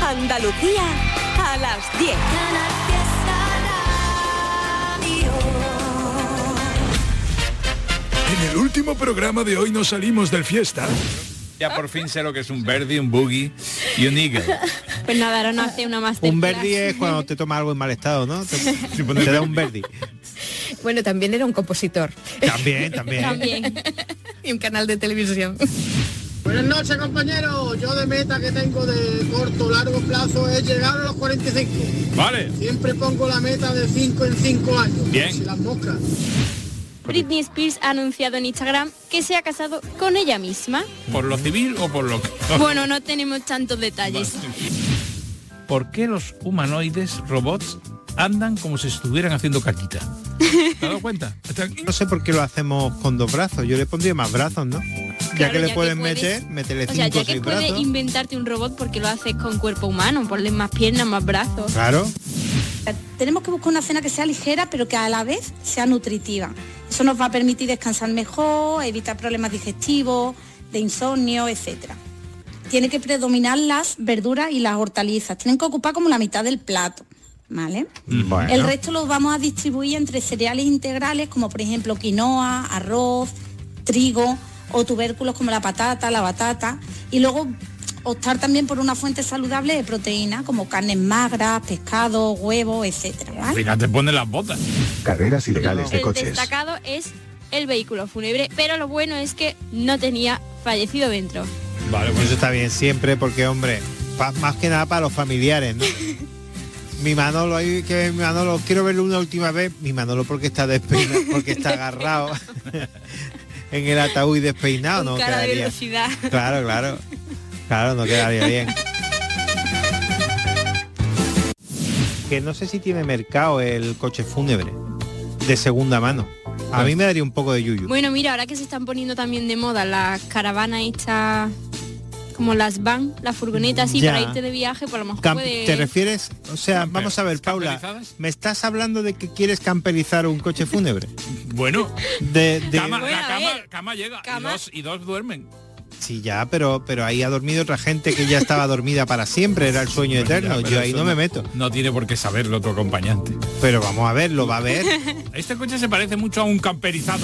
Andalucía a las 10. En el último programa de hoy nos salimos del fiesta. Ya por fin sé lo que es un Verdi, un boogie y un eagle. Pues nada, ahora no hace una masterclass. Un Verdi es cuando te tomas algo en mal estado, ¿no? Te da un Verdi. Bueno, también era un compositor. También. Y un canal de televisión. Buenas noches, compañeros. Yo de meta que tengo de corto, largo plazo es llegar a los 45. Vale. Siempre pongo la meta de 5 en 5 años. Bien. Si las moscas. Britney Spears ha anunciado en Instagram que se ha casado con ella misma. ¿Por lo civil o por lo que...? Bueno, no tenemos tantos detalles. ¿Por qué los humanoides robots andan como si estuvieran haciendo caquita? ¿Te has dado cuenta? No sé por qué lo hacemos con 2 brazos. Yo le pondría más brazos, ¿no? Claro, ya que le ya puedes que puedes- meterle 5 O sea, o ya 6 que puedes brazos. inventarte un robot, porque lo haces con cuerpo humano, ponle más piernas, más brazos. Claro. Tenemos que buscar una cena que sea ligera, pero que a la vez sea nutritiva. Eso nos va a permitir descansar mejor, evitar problemas digestivos, de insomnio, etcétera. Tiene que predominar las verduras y las hortalizas. Tienen que ocupar como la mitad del plato, ¿vale? Bueno. El resto lo vamos a distribuir entre cereales integrales, como por ejemplo quinoa, arroz, trigo o tubérculos como la patata, la batata. Y luego optar también por una fuente saludable de proteína, como carnes magras, pescado, huevos, etcétera, Al ¿vale? final te ponen las botas. Carreras ilegales de El coches. destacado es el vehículo fúnebre, pero lo bueno es que no tenía fallecido dentro. Vale, pues eso está bien siempre porque, hombre, más que nada para los familiares, ¿no? Mi Manolo, quiero verlo una última vez. Mi Manolo porque está despeinado, porque está agarrado en el ataúd y despeinado, Con no cara de quedaría. velocidad. Claro, no quedaría bien. Que no sé si tiene mercado el coche fúnebre de segunda mano. A mí me daría un poco de yuyu. Bueno, mira, ahora que se están poniendo también de moda las caravanas estas, como las van, las furgonetas así Ya. para irte de viaje, pues a lo mejor puede... ¿Te refieres? O sea, vamos a ver, Paula, ¿Camperizadas? ¿me estás hablando de que quieres camperizar un coche fúnebre? Bueno, De... cama, Bueno, la a ver, cama llega cama. y dos duermen. Sí, ya, pero ahí ha dormido otra gente que ya estaba dormida para siempre, era el sueño eterno. Ya, pero Yo ahí eso no me meto. No tiene por qué saberlo tu acompañante. Pero vamos a ver, lo va a ver. Este coche se parece mucho a un camperizado.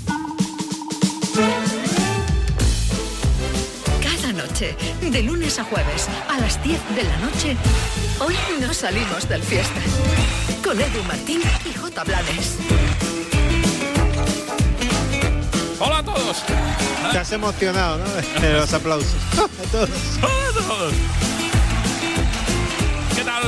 Cada noche, de lunes a jueves, a las 10 de la noche, hoy nos salimos del fiesta. Con Edu Martín y J. Blanes. Hola a todos. Te has emocionado, ¿no? De los aplausos. A todos. Hola a todos. ¿Qué tal?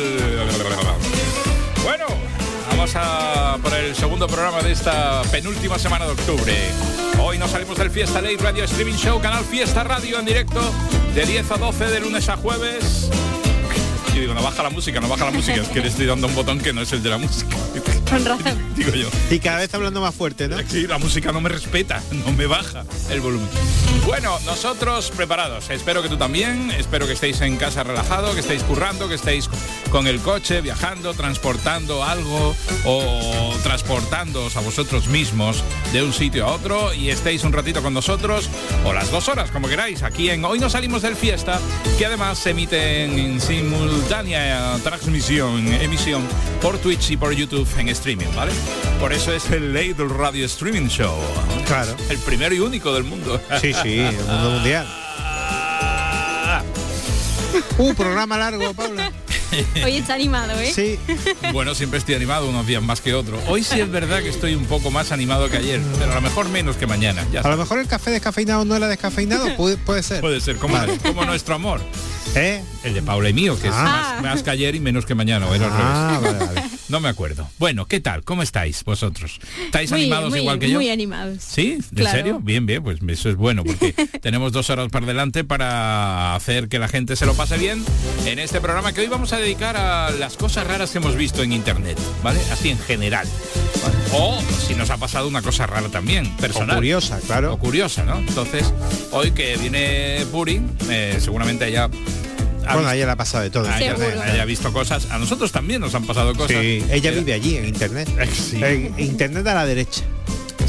Bueno, vamos a por el segundo programa de esta penúltima semana de octubre. Hoy nos salimos del Fiesta Late Radio Streaming Show, canal Fiesta Radio en directo de 10 a 12 de lunes a jueves. Yo digo, no baja la música, es que le estoy dando un botón que no es el de la música. Con razón. Digo yo. Y cada vez hablando más fuerte, ¿no? Sí, la música no me respeta, no me baja el volumen. Bueno, nosotros preparados. Espero que tú también. Espero que estéis en casa relajado, que estéis currando, que estéis con el coche, viajando, transportando algo o transportándoos a vosotros mismos de un sitio a otro y estéis un ratito con nosotros o las 2 horas, como queráis, aquí en Hoy nos salimos del Fiesta, que además se emite en simultánea emisión por Twitch y por YouTube en streaming, ¿vale? Por eso es el Late Radio Streaming Show. Claro. El primero y único del mundo. Sí, el mundo mundial. Programa largo, Paula. Hoy está animado, ¿eh? Sí. Bueno, siempre estoy animado unos días más que otro. Hoy sí es verdad que estoy un poco más animado que ayer, pero a lo mejor menos que mañana. Ya A lo mejor el café descafeinado no era descafeinado, puede ser. puede ser, como nuestro amor. ¿Eh? El de Paula y mío, que es Ah. más que ayer y menos que mañana, o era al Ah, revés. vale. No me acuerdo. Bueno, ¿qué tal? ¿Cómo estáis vosotros? ¿Estáis Muy, animados muy, igual que yo? Muy animados. ¿Sí? ¿En Claro. serio? Bien, pues eso es bueno, porque tenemos 2 horas por delante para hacer que la gente se lo pase bien en este programa que hoy vamos a dedicar a las cosas raras que hemos visto en internet, ¿vale? Así en general. O si nos ha pasado una cosa rara también, personal. O curiosa, claro. O curiosa, ¿no? Entonces, hoy que viene Puri, seguramente ella... Bueno, a ella le ha pasado de todo. en ella internet. haya visto cosas. A nosotros también nos han pasado cosas. Sí, ella vive allí en internet. Sí. En internet a la derecha. Sí.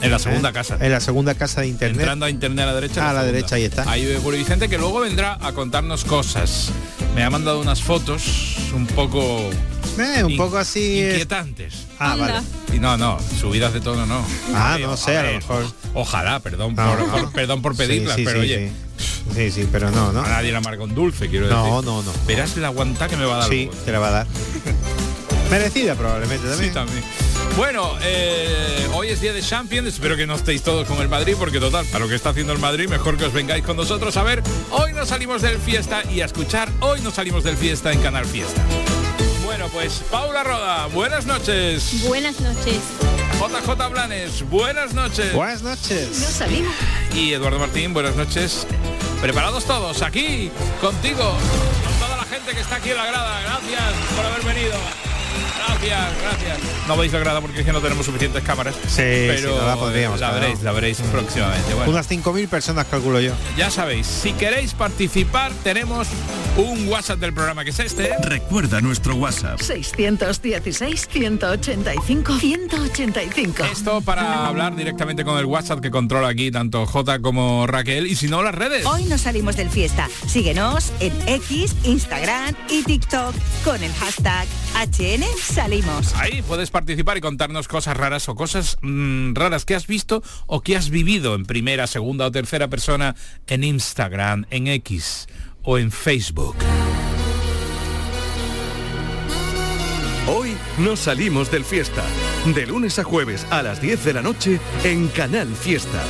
En la segunda casa. En la segunda casa de internet. Entrando a internet a la derecha. A la derecha, ahí está. Ahí Julio Vicente, que luego vendrá a contarnos cosas. Me ha mandado unas fotos un poco... un poco así... inquietantes. Vale. Y no, subidas de tono no. No sé, a lo mejor. Ojalá, perdón por pedirlas, sí, pero sí, oye. Sí, pero no. A nadie le amarga un dulce, quiero decir. No. Verás la aguanta que me va a dar. Sí, te la va a dar. Merecida probablemente también. Sí, también. Bueno, hoy es día de Champions, espero que no estéis todos con el Madrid, porque total, para lo que está haciendo el Madrid, mejor que os vengáis con nosotros a ver Hoy nos salimos del Fiesta y a escuchar Hoy nos salimos del Fiesta en Canal Fiesta. Bueno, pues Paula Roda, buenas noches. Buenas noches. JJ Blanes, buenas noches. Buenas noches. Nos salimos. Y Eduardo Martín, buenas noches. Preparados todos, aquí, contigo, con toda la gente que está aquí en la grada. Gracias por haber venido. Gracias. No veis la grada porque es que no tenemos suficientes cámaras. Sí, pero no la podríamos. la veréis próximamente. Bueno, unas 5.000 personas calculo yo. ya sabéis, si queréis participar tenemos un WhatsApp del programa que es este. Recuerda nuestro WhatsApp. 616-185-185. Esto para hablar directamente con el WhatsApp que controla aquí tanto J como Raquel, y si no, las redes. Hoy nos salimos del Fiesta. Síguenos en X, Instagram y TikTok con el hashtag HN Salimos. Ahí puedes participar y contarnos cosas raras o cosas raras que has visto o que has vivido en primera, segunda o tercera persona en Instagram, en X o en Facebook. Hoy nos salimos del Fiesta. De lunes a jueves a las 10 de la noche en Canal Fiesta.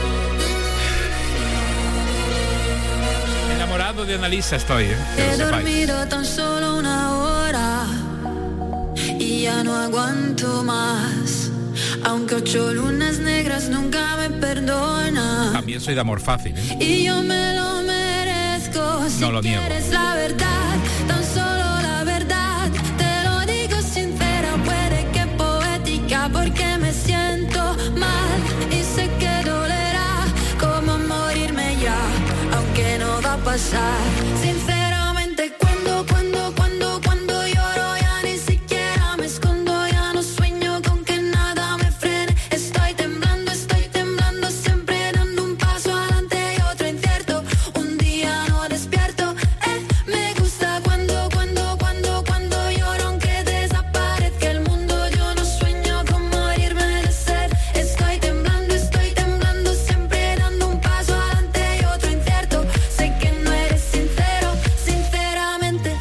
Enamorado de Annalisa estoy, que lo He sepáis. dormido tan solo una hora y ya no aguanto más. Aunque 8 lunas negras nunca me perdona. También soy de amor fácil, ¿eh? Y yo me lo merezco. Si No lo niego. quieres la verdad, tan solo la verdad. Te lo digo sincera, puede que poética, porque me siento mal y sé que dolerá como morirme ya, aunque no va a pasar. Sinceramente, cuando lloro ya ni siquiera me escondo, ya no sueño con que nada me frene. Estoy temblando siempre dando un paso adelante y otro incierto. Un día no despierto. Me gusta cuando lloro aunque desaparezca el mundo. Yo no sueño con morirme de sed. Estoy temblando siempre dando un paso adelante y otro incierto. Sé que no eres sincero, sinceramente.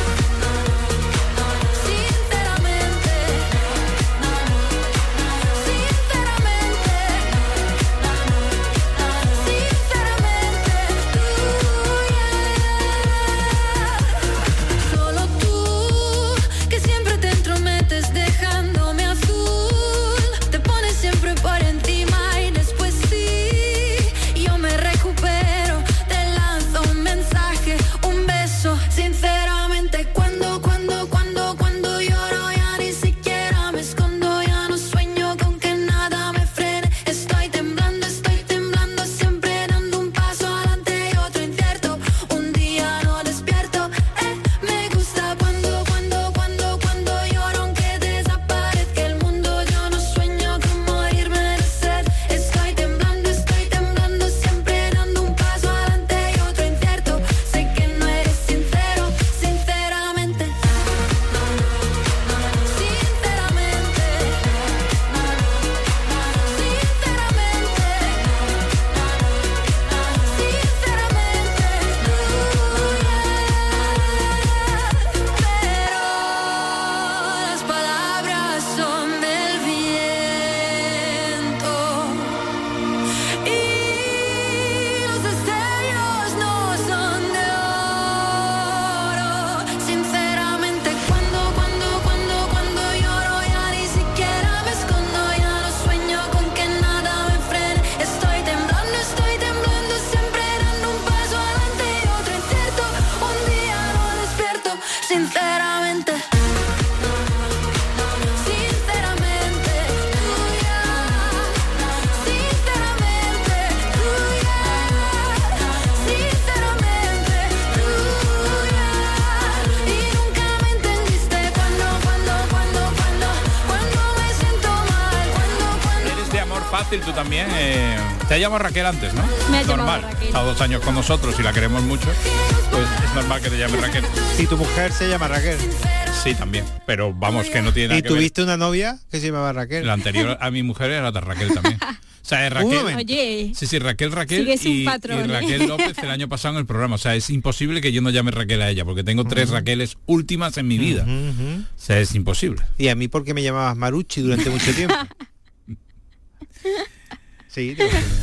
Solo tú, que siempre te entrometes dejándome azul. Te pones siempre por encima y después sí, yo me recupero. Te lanzo un mensaje, un beso. Sinceramente, cuando lloro ya ni siquiera me escondo, ya no sueño con que nada me frene. Estoy temblando siempre dando un paso adelante y otro incierto. Un día no despierto. Me gusta cuando lloro aunque desaparezca el mundo. Yo no sueño con morirme de sed. Estoy temblando siempre dando un paso adelante y otro incierto. Sé que no eres sincero, sinceramente. Las palabras son del viento y los destellos no son de oro. Sinceramente, cuando lloro ya ni siquiera me escondo, ya no sueño con que nada me frene. Estoy temblando siempre dando un paso adelante y otro incierto. Un día no despierto, sinceramente. Y nunca me entendiste cuando me siento mal, Eres de amor fácil, tú también. Te ha llamado Raquel antes, ¿no? Me ha llamado normal. Raquel. Está 2 años con nosotros y la queremos mucho. Pues es normal que te llame Raquel. Y tu mujer se llama Raquel. Sí, también. Pero vamos, que no tiene nada ¿Y que ver. tuviste una novia que se llamaba Raquel? La anterior a mi mujer era de Raquel también. O sea, es Raquel. Oye, Sí, Raquel Sigues un y patrón, Raquel ¿eh? López el año pasado en el programa. O sea, es imposible que yo no llame Raquel a ella, porque tengo 3 Raqueles últimas en mi vida. O sea, es imposible. Y a mí porque me llamabas Marucci durante mucho tiempo. Sí,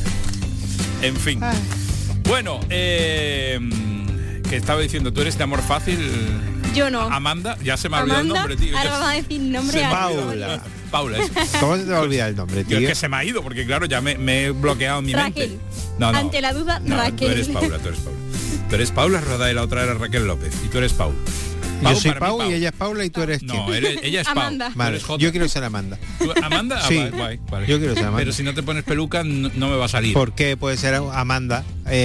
En fin. Bueno, que estaba diciendo, tú eres de amor fácil. yo no. Amanda, ya se me ha olvidado el Amanda, nombre, tío. ahora Ya vamos a decir nombre se me ha a olvidado. Paula, eso. ¿Cómo se te va a olvidar el nombre, Tío, tío? es que se me ha ido, porque claro, ya me he bloqueado en mi Raquel. mente. No. Ante la duda, No, Raquel. tú eres Paula. Tú eres Paula Roda y la otra era Raquel López. Y tú eres Pau. Yo soy para mí, Pau y ella es Paula y tú eres No, quién? ella es Pau. Amanda. Tú Vale, eres Jota. yo quiero ser Amanda. ¿Tú, Amanda? Sí. Guay, vale. Yo quiero ser Amanda. Pero si no te pones peluca no me va a salir. ¿Por qué puede ser Amanda,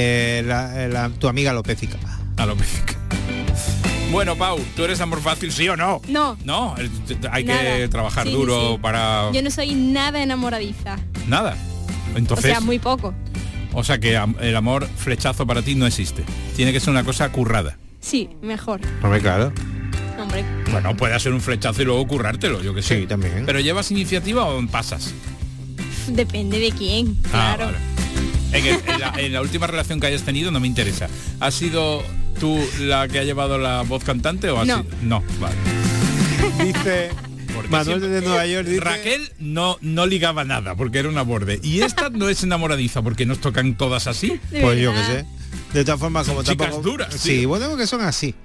tu amiga Lopézica? A lo México. Bueno, Pau, ¿tú eres amor fácil, sí o no? No. No, hay Nada. que trabajar Sí, duro sí. para... Yo no soy nada enamoradiza. Nada. O Entonces, sea, muy poco. que el amor flechazo para ti no existe. Tiene que ser una cosa currada. Sí, mejor. Hombre, claro. Hombre. Bueno, puede hacer un flechazo y luego currártelo, yo que sé. Sí, también. ¿Pero llevas iniciativa o pasas? Depende de quién, Ah, claro. vale. En la última relación que hayas tenido no me interesa. ¿Has sido tú la que ha llevado la voz cantante o has No. sido? No, vale. Dice Porque Manuel siempre- desde Nueva York, dice... Raquel no ligaba nada porque era una borde. Y esta no es enamoradiza porque nos tocan todas así. De Pues yo verdad. qué sé. De todas formas, como Son chicas tampoco... duras, Sí, tío. bueno, que son así.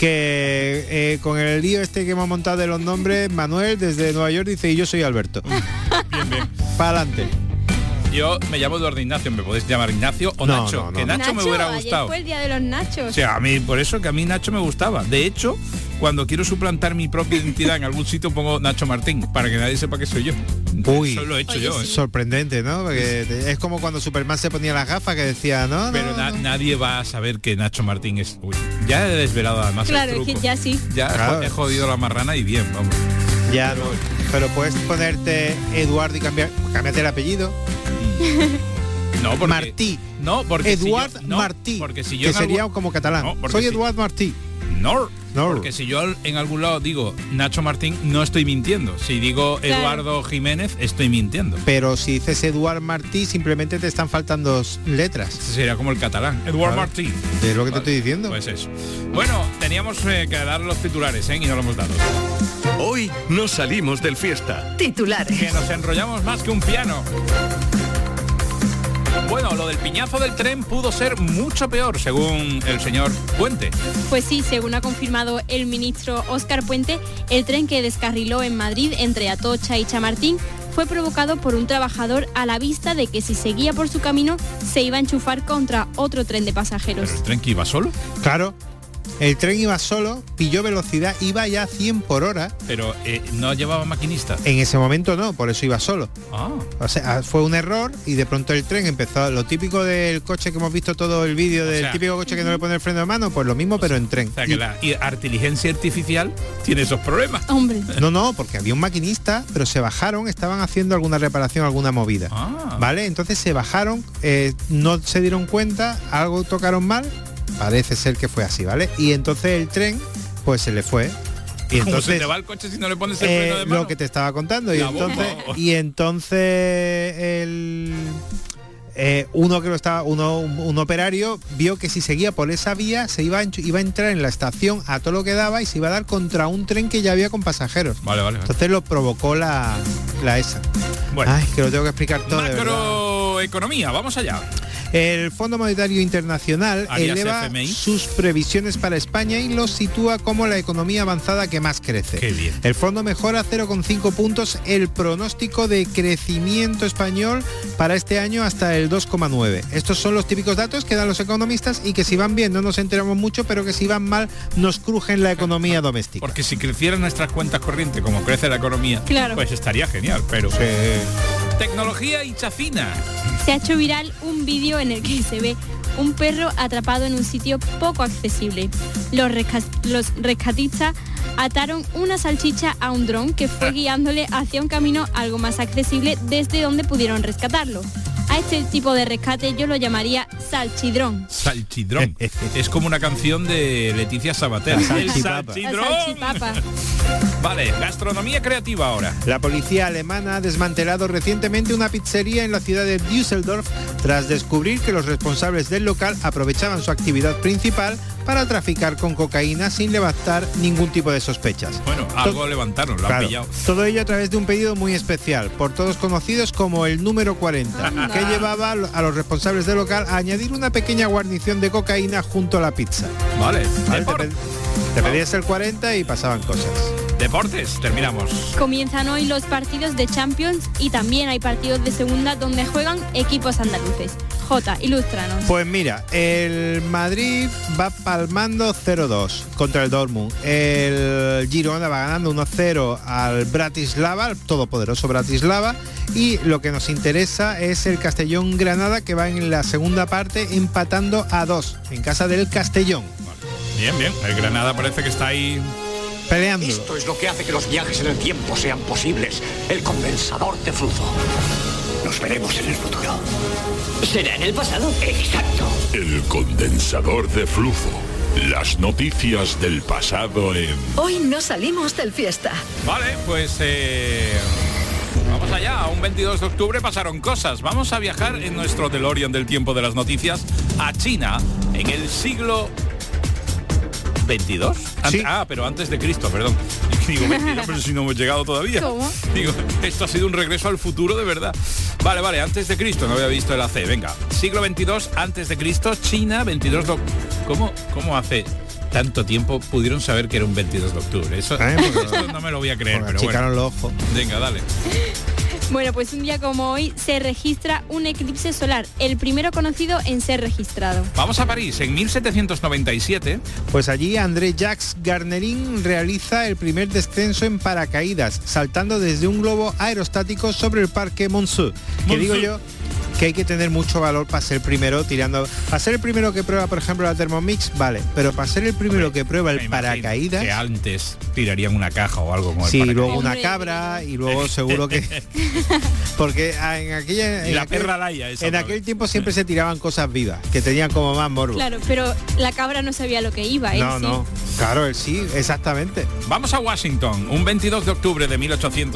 Que con el lío este que hemos montado de los nombres, Manuel desde Nueva York dice, y yo soy Alberto. Bien, bien. Para adelante. Yo me llamo Eduardo Ignacio, me podéis llamar Ignacio o No, Nacho. no, no. Que Nacho me hubiera ayer gustado. fue el día de los nachos. O sea, a mí, por eso que a mí Nacho me gustaba. De hecho, cuando quiero suplantar mi propia identidad en algún sitio pongo Nacho Martín, para que nadie sepa que soy yo. Uy. Eso lo he hecho Oye, yo. ¿eh? Sorprendente, ¿no? Porque es como cuando Superman se ponía las gafas que decía, no, Pero no, no. nadie va a saber que Nacho Martín es... Uy, ya he desvelado además Claro, el es truco. que ya sí. Ya Claro. he jodido la marrana y bien, vamos. Ya no. Pero puedes ponerte Eduardo y cambiarte el apellido. No, porque... Martí. No, porque Eduard si yo, no, Martí. Porque si yo Que en sería algún- como catalán. No, porque Soy si- Eduard Martí. No, No. porque si yo en algún lado digo Nacho Martín, no estoy mintiendo. Si digo Claro. Eduardo Jiménez, estoy mintiendo. Pero si dices Eduard Martí, simplemente te están faltando letras. Sería como el catalán. Eduard Claro. Martín. Es lo que te Vale, estoy diciendo. Pues eso. Bueno, teníamos que dar los titulares, y no lo hemos dado. Hoy no salimos del fiesta. Titulares. Que nos enrollamos más que un piano. Bueno, lo del piñazo del tren pudo ser mucho peor, según el señor Puente. Pues sí, según ha confirmado el ministro Óscar Puente, el tren que descarriló en Madrid entre Atocha y Chamartín fue provocado por un trabajador a la vista de que si seguía por su camino se iba a enchufar contra otro tren de pasajeros. ¿Pero el tren que iba solo? Claro. El tren iba solo, pilló velocidad, iba ya a 100 por hora. Pero no llevaba maquinista. En ese momento no, por eso iba solo. Ah. O sea, fue un error y de pronto el tren empezó, lo típico del coche que hemos visto todo el vídeo, del sea, típico coche que no le pone el freno de mano, pues lo mismo pero en tren. O sea, que la inteligencia artificial tiene esos problemas. Hombre. No, porque había un maquinista, pero se bajaron, estaban haciendo alguna reparación, alguna movida. Ah. ¿Vale? Entonces se bajaron, no se dieron cuenta, algo tocaron mal, parece ser que fue así, ¿vale? Y entonces el tren, pues se le fue. Y ¿Cómo entonces se te va el coche si no le pones el freno de mano? lo que te estaba contando. La bomba. Y entonces uno que lo estaba, un operario vio que si seguía por esa vía se iba a entrar en la estación a todo lo que daba y se iba a dar contra un tren que ya había con pasajeros. Vale. Entonces lo provocó la ESA. Bueno. Ay, que lo tengo que explicar todo. de verdad. Macroeconomía, vamos allá. El Fondo Monetario Internacional Alias eleva FMI. sus previsiones para España y lo sitúa como la economía avanzada que más crece. Qué bien. El fondo mejora 0,5 puntos el pronóstico de crecimiento español para este año hasta el 2,9. Estos son los típicos datos que dan los economistas y que si van bien no nos enteramos mucho, pero que si van mal nos crujen la economía doméstica. Porque si crecieran nuestras cuentas corrientes como crece la economía, Claro. pues estaría genial, pero... Tecnología y chafina. Se ha hecho viral un vídeo en el que se ve un perro atrapado en un sitio poco accesible. Los rescatistas ataron una salchicha a un dron que fue guiándole hacia un camino algo más accesible desde donde pudieron rescatarlo. A este tipo de rescate yo lo llamaría salchidrón. Salchidrón. Es como una canción de Leticia Sabater. El salchidrón. Salchipapa. Vale, gastronomía creativa ahora. La policía alemana ha desmantelado recientemente una pizzería en la ciudad de Düsseldorf tras descubrir que los responsables del local aprovechaban su actividad principal para traficar con cocaína sin levantar ningún tipo de sospechas. Bueno, algo levantaron, lo han pillado. Todo ello a través de un pedido muy especial, por todos conocidos como el número 40, que llevaba a los responsables del local a añadir una pequeña guarnición de cocaína junto a la pizza. Vale. Te pedías el 40 y pasaban cosas. Deportes, terminamos. Comienzan hoy los partidos de Champions y también hay partidos de segunda donde juegan equipos andaluces. Jota, ilústranos. Pues mira, el Madrid va palmando 0-2 contra el Dortmund. El Girona va ganando 1-0 al Bratislava, al todopoderoso Bratislava. Y lo que nos interesa es el Castellón-Granada, que va en la segunda parte empatando a 2 en casa del Castellón. Bien, bien. El Granada parece que está ahí peleando. Esto es lo que hace que los viajes en el tiempo sean posibles. El condensador de flujo. Nos veremos en el futuro. ¿Será en el pasado? Exacto. El condensador de flujo. Las noticias del pasado en... Hoy no salimos del fiesta. Vale, pues vamos allá. Un 22 de octubre pasaron cosas. Vamos a viajar en nuestro DeLorean del tiempo de las noticias a China en el siglo 22. Sí. Pero antes de Cristo, perdón. Digo, 22, pero si no hemos llegado todavía. ¿Cómo? Digo, esto ha sido un regreso al futuro de verdad. Vale, antes de Cristo, no había visto el AC. Venga, siglo 22 antes de Cristo, China, 22 de... ¿Cómo hace tanto tiempo pudieron saber que era un 22 de octubre? Esto no me lo voy a creer, pero bueno. Los ojos. Venga, dale. Bueno, pues un día como hoy se registra un eclipse solar, el primero conocido en ser registrado. Vamos a París, en 1797. Pues allí André-Jacques Garnerin realiza el primer descenso en paracaídas, saltando desde un globo aerostático sobre el Parque Monceau. Que digo yo que hay que tener mucho valor para ser primero tirando. Para ser el primero que prueba, por ejemplo, la Thermomix, vale, pero para ser el primero que prueba el paracaídas, que antes tirarían una caja o algo como el paracaídas. Sí, luego Hombre, una cabra y luego seguro que porque en aquella y la perra Laia esa en aquel tiempo siempre se tiraban cosas vivas que tenían como más morbo. Claro, pero la cabra no sabía lo que iba, No, claro, él sí, exactamente. Vamos a Washington, un 22 de octubre de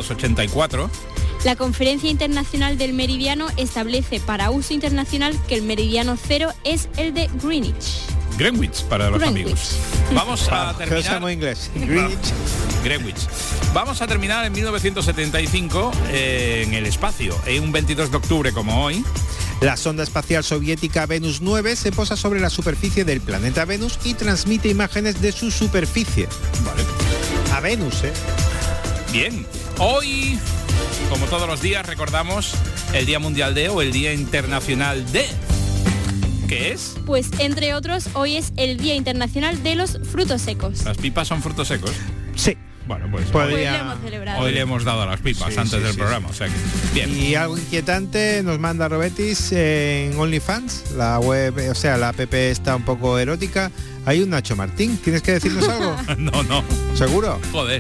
1884. La Conferencia Internacional del Meridiano establece para uso internacional que el meridiano cero es el de Greenwich para los amigos. Vamos a terminar... inglés. Greenwich. Vamos a terminar en 1975 en el espacio, en un 22 de octubre como hoy. La sonda espacial soviética Venus 9 se posa sobre la superficie del planeta Venus y transmite imágenes de su superficie. Vale. A Venus, Bien. Hoy, como todos los días, recordamos el Día Mundial de o el Día Internacional de... ¿Qué es? Pues, entre otros, hoy es el Día Internacional de los Frutos Secos. ¿Las pipas son frutos secos? Sí. Bueno, pues hoy le hemos celebrado. Hoy le hemos dado a las pipas antes del programa, o sea que bien. Y algo inquietante nos manda Robetis en OnlyFans, la web, o sea, la app está un poco erótica. Hay un Nacho Martín, ¿tienes que decirnos algo? No. ¿Seguro? Joder.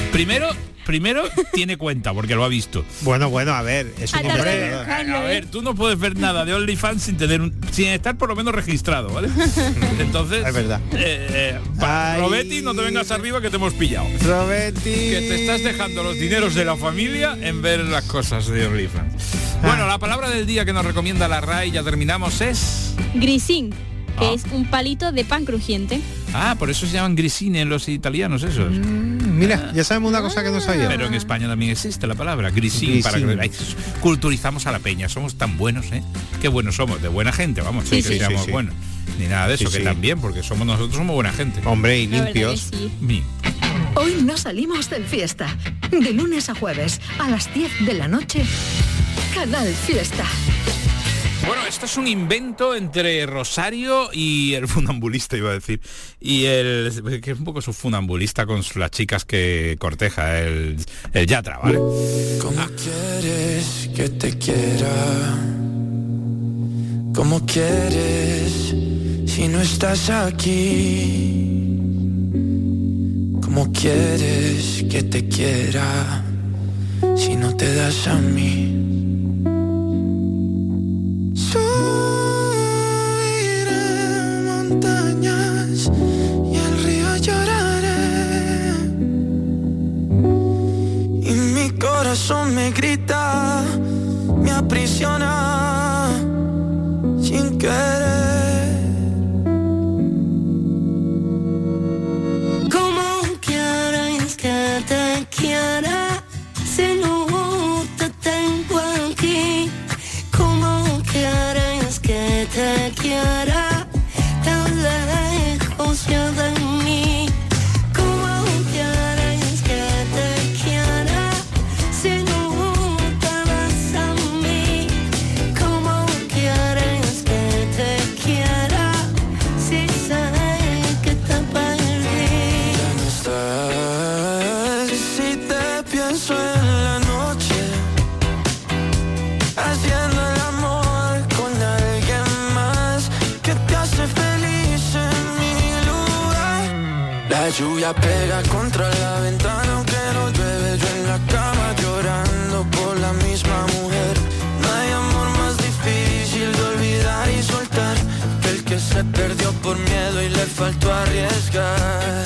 Primero tiene cuenta porque lo ha visto. Bueno, a ver, es un hombre. A ver, tú no puedes ver nada de OnlyFans sin estar por lo menos registrado, ¿vale? Entonces, es verdad. Robetti, no te vengas arriba que te hemos pillado. Robetti, que te estás dejando los dineros de la familia en ver las cosas de OnlyFans. Bueno, la palabra del día que nos recomienda la RAI, ya terminamos, es grisín, que es un palito de pan crujiente. Por eso se llaman grisine los italianos esos. Mira, ya sabemos una cosa que no sabía. Pero en España también existe la palabra grisín. Para que culturizamos a la peña. Somos tan buenos, Qué buenos somos, de buena gente, vamos. Sí. Buenos. Ni nada de eso, que también, porque nosotros somos buena gente. Hombre, y limpios. Hoy no salimos del fiesta. De lunes a jueves, a las 10 de la noche, Canal Fiesta. Bueno, esto es un invento entre Rosario y el funambulista, iba a decir. Y que es un poco su funambulista con las chicas que corteja, el Yatra, ¿vale? ¿Cómo quieres que te quiera? ¿Cómo quieres si no estás aquí? ¿Cómo quieres que te quiera si no te das a mí? La lluvia pega contra la ventana aunque no llueve, yo en la cama llorando por la misma mujer. No hay amor más difícil de olvidar y soltar que el que se perdió por miedo y le faltó arriesgar.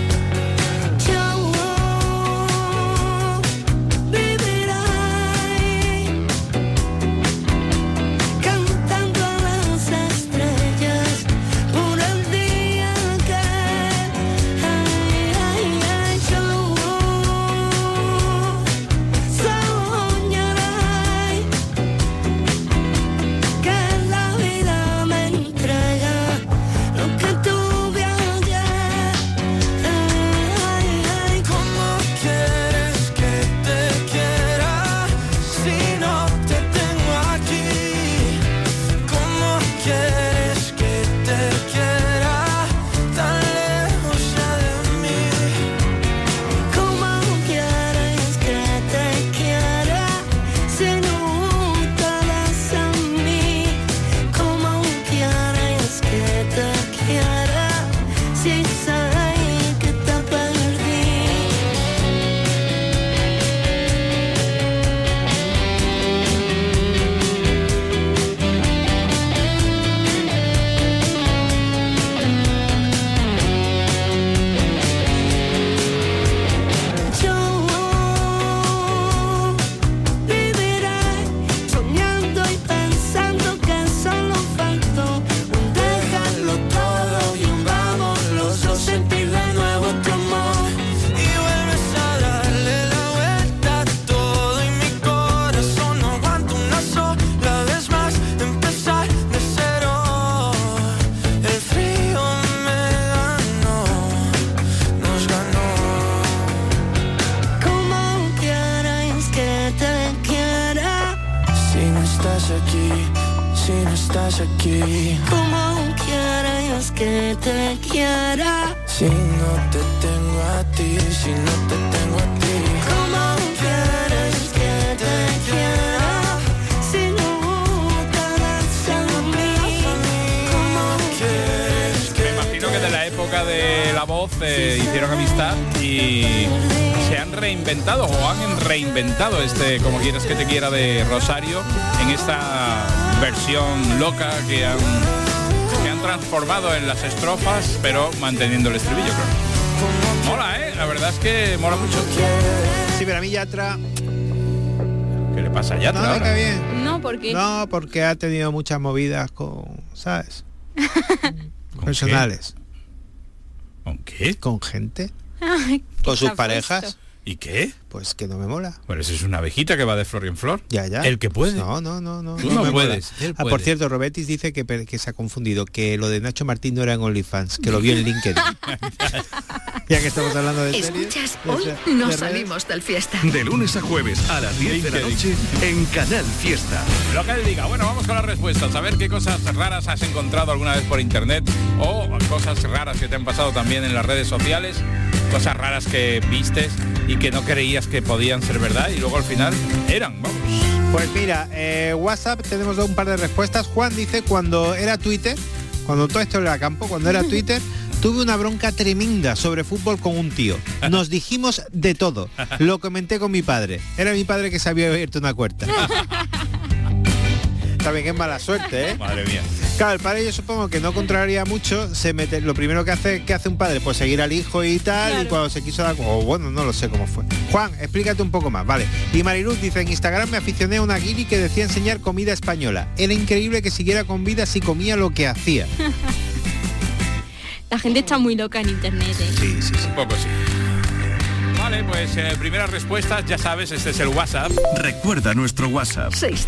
Aquí. Como quieres que te quiera. Si no te tengo a ti, si no te tengo a ti. Como quieres que te quiera. Si no te das a mí. Como quieres que me imagino que de la época de La Voz hicieron amistad y se han reinventado o han reinventado este Como quieres que te quiera de Rosario en esta versión loca que han transformado en las estrofas, pero manteniendo el estribillo, creo. Mola, la verdad es que mola mucho. Sí, pero a mí Yatra... ¿Qué le pasa a Yatra? No, venga bien. No, ¿por qué? No, porque ha tenido muchas movidas con, ¿sabes? Personales. ¿Con qué? Con gente. Ay, con sus parejas. ¿Y qué? Pues que no me mola. Bueno, eso es una abejita que va de flor en flor. Ya. El que puede. No. Tú no puedes. Por cierto, Robetis dice que se ha confundido, que lo de Nacho Martín no era en OnlyFans, que lo vio en LinkedIn. Ya que estamos hablando de Escuchas, hoy no salimos del fiesta. De lunes a jueves a las 10 de la noche en Canal Fiesta. Lo que él diga. Bueno, vamos con las respuestas. A ver qué cosas raras has encontrado alguna vez por internet o cosas raras que te han pasado también en las redes sociales. Cosas raras que vistes y que no creías que podían ser verdad y luego al final eran, vamos. Pues mira, WhatsApp tenemos un par de respuestas. Juan dice, cuando era Twitter, cuando todo esto era campo, cuando era Twitter, tuve una bronca tremenda sobre fútbol con un tío. Nos dijimos de todo. Lo comenté con mi padre. Era mi padre que se había abierto una puerta. También es mala suerte, ¿eh? Madre mía. Claro, el padre yo supongo que no controlaría mucho, se mete, lo primero que hace un padre, pues seguir al hijo y tal, claro. Y cuando se quiso dar, o bueno, no lo sé cómo fue. Juan, explícate un poco más, vale. Y Mariluz dice, en Instagram me aficioné a una guiri que decía enseñar comida española. Era increíble que siguiera con vida si comía lo que hacía. La gente está muy loca en internet, ¿eh? Sí. Un poco sí. Vale, pues primeras respuestas, ya sabes, este es el WhatsApp. Recuerda nuestro WhatsApp.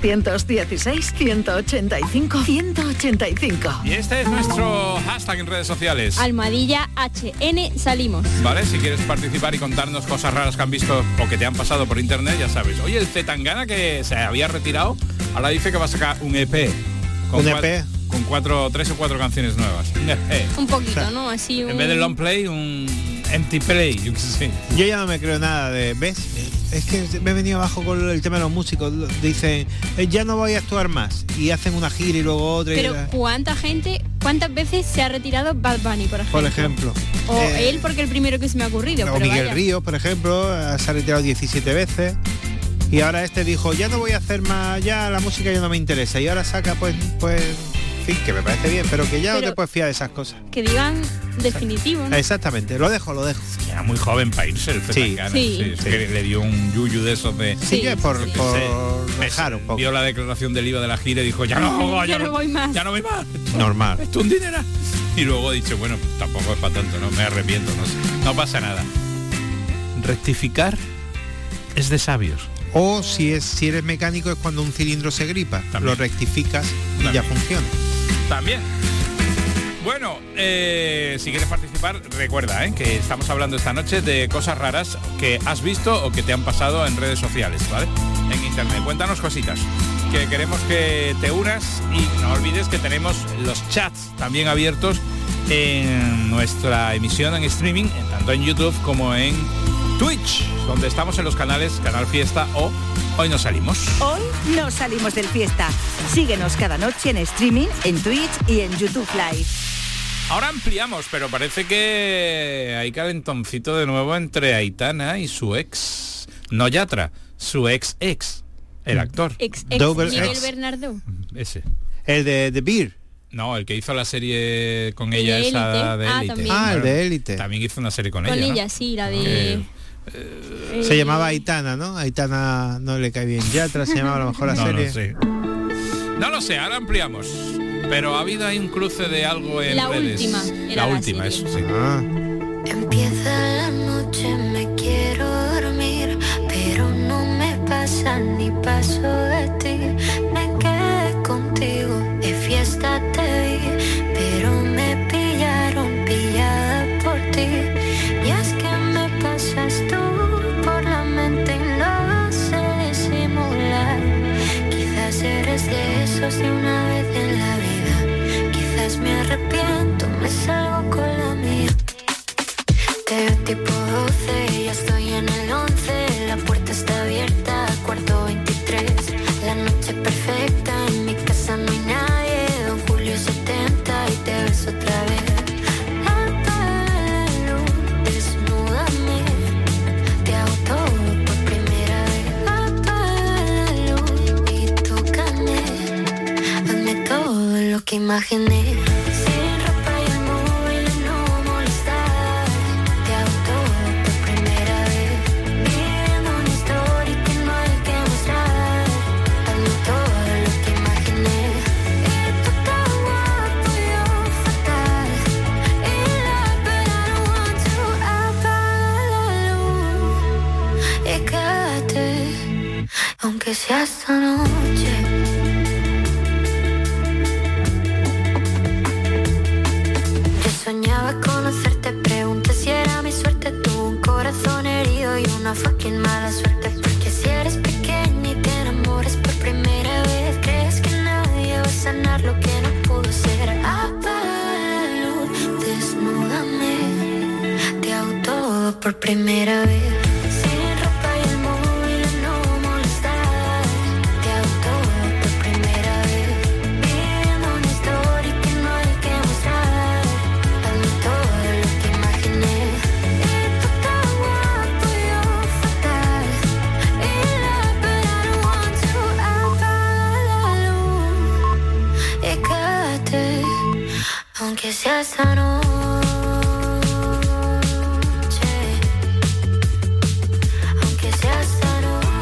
616-185-185. Y este es nuestro hashtag en redes sociales. Almohadilla HN Salimos. Vale, si quieres participar y contarnos cosas raras que han visto o que te han pasado por internet, ya sabes. Oye, el Zetangana que se había retirado, ahora dice que va a sacar un EP. ¿Un EP? con 3 o 4 canciones nuevas. Un poquito, ¿no? Así En vez de long play, un empty play, yo qué sé. Yo ya no me creo nada de... ¿Ves? Es que me he venido abajo con el tema de los músicos. Dicen, ya no voy a actuar más. Y hacen una gira y luego otra. Pero ¿cuántas veces se ha retirado Bad Bunny, por ejemplo? Por ejemplo. O él, porque el primero que se me ha ocurrido. O pero Miguel vaya. Ríos, por ejemplo, se ha retirado 17 veces. Y ahora dijo, ya no voy a hacer más, ya la música ya no me interesa. Y ahora saca, pues en fin, que me parece bien, pero que ya no te puedes fiar de esas cosas. Que digan definitivo, ¿no? Exactamente, lo dejo. Era muy joven para irse el Zetangana. Sí. Es que le dio un yuyu de esos de... Sí, por dejar un poco. Vio la declaración del IVA de la gira y dijo, ya no voy más. Normal. Esto es un dinero. Y luego he dicho, bueno, tampoco es para tanto, no me arrepiento, no pasa nada. Rectificar es de sabios. O si eres mecánico es cuando un cilindro se gripa. También. Lo rectificas y ya funciona. También. Bueno, si quieres participar, recuerda que estamos hablando esta noche de cosas raras que has visto o que te han pasado en redes sociales, ¿vale? En internet. Cuéntanos cositas, que queremos que te unas y no olvides que tenemos los chats también abiertos en nuestra emisión en streaming, tanto en YouTube como en Twitch, donde estamos en los canales Canal Fiesta o Hoy No Salimos. Hoy no salimos del Fiesta. Síguenos cada noche en streaming, en Twitch y en YouTube Live. Ahora ampliamos, pero parece que hay calentoncito de nuevo entre Aitana y su ex, no Yatra, su ex, el actor. Ex Double Miguel ex. Bernardo. Ese. El de The Beer. No, el que hizo la serie con El ella, de esa de Élite. Élite. También. El de Élite. También hizo una serie con Con ella, ella, ¿no? sí, la de... Se llamaba Aitana, ¿no? Aitana no le cae bien Yatra, se llamaba a lo mejor la serie. No lo sé, ahora ampliamos. Pero ha habido ahí un cruce de algo en La redes. última, La era la última, serie. eso, sí. Empieza la noche, me quiero dormir, pero no me pasa ni paso de ti. Me quedé contigo, de fiesta te vi, pero me pillaron pillada por ti. Y es que me pasas tú por la mente y no sé disimular. Quizás eres de esos de una vez en la vida. Quizás me arrepiento, me salgo con la mía. Te veo tipo 12, ya estoy en el 11. La puerta está abierta, cuarto 23. La noche perfecta, en mi casa no hay nadie. Don Julio 70 y te ves otra vez. Apaga la luz, desnúdame. Te hago todo por primera vez. Apaga la luz y tócame. Hazme todo lo que imaginé. Aunque sea esta noche. Yo soñaba conocerte, pregunté si era mi suerte. Tuve un corazón herido y una fucking mala suerte. Porque si eres pequeña y te enamoras por primera vez, crees que nadie va a sanar lo que no pudo ser. Apaga la luz, desnúdame. Te hago todo por primera vez. Aunque sea esta noche, aunque sea esta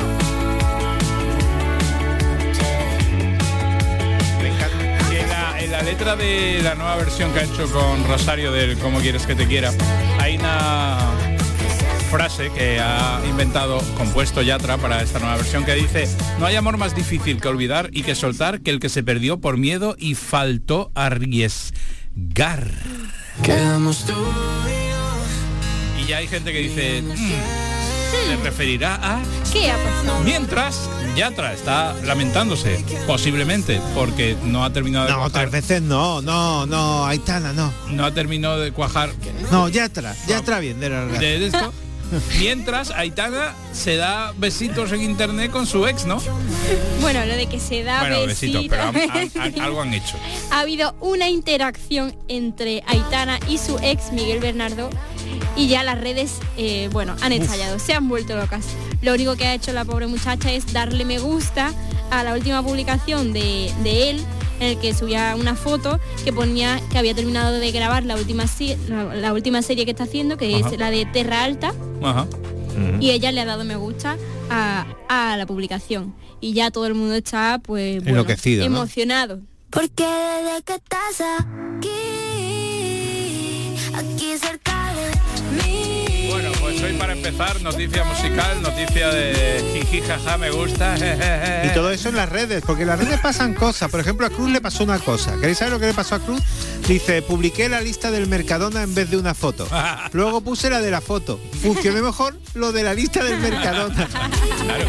noche. En la letra de la nueva versión que ha hecho con Rosario del Cómo quieres que te quiera, hay una frase que ha compuesto Yatra para esta nueva versión que dice: no hay amor más difícil que olvidar y que soltar que el que se perdió por miedo y faltó arriesgar. Quedamos tú y ya hay gente que dice se referirá a... ¿Qué ha pasado? Mientras Yatra está lamentándose, posiblemente, porque no ha terminado de No, cuajar. 3 veces no, Aitana, no. No ha terminado de cuajar No, Yatra bien de la de esto. Mientras Aitana se da besitos en internet con su ex, ¿no? Bueno, lo de que se da Besitos, pero algo han hecho. Ha habido una interacción entre Aitana y su ex, Miguel Bernardo, y ya las redes, han estallado, se han vuelto locas. Lo único que ha hecho la pobre muchacha es darle me gusta a la última publicación de él, en el que subía una foto que ponía que había terminado de grabar la última serie que está haciendo, que es la de Terra Alta. Ajá. Y ella le ha dado me gusta a la publicación. Y ya todo el mundo está, pues, enloquecido, ¿no? emocionado. Porque desde que estás aquí cerca de mí. Bueno, pues hoy para empezar, noticia musical, noticia de jiji, jaja, me gusta. Y todo eso en las redes, porque en las redes pasan cosas. Por ejemplo, a Cruz le pasó una cosa. ¿Queréis saber lo que le pasó a Cruz? Dice, publiqué la lista del Mercadona en vez de una foto. Luego puse la de la foto. Funcionó mejor lo de la lista del Mercadona. Claro.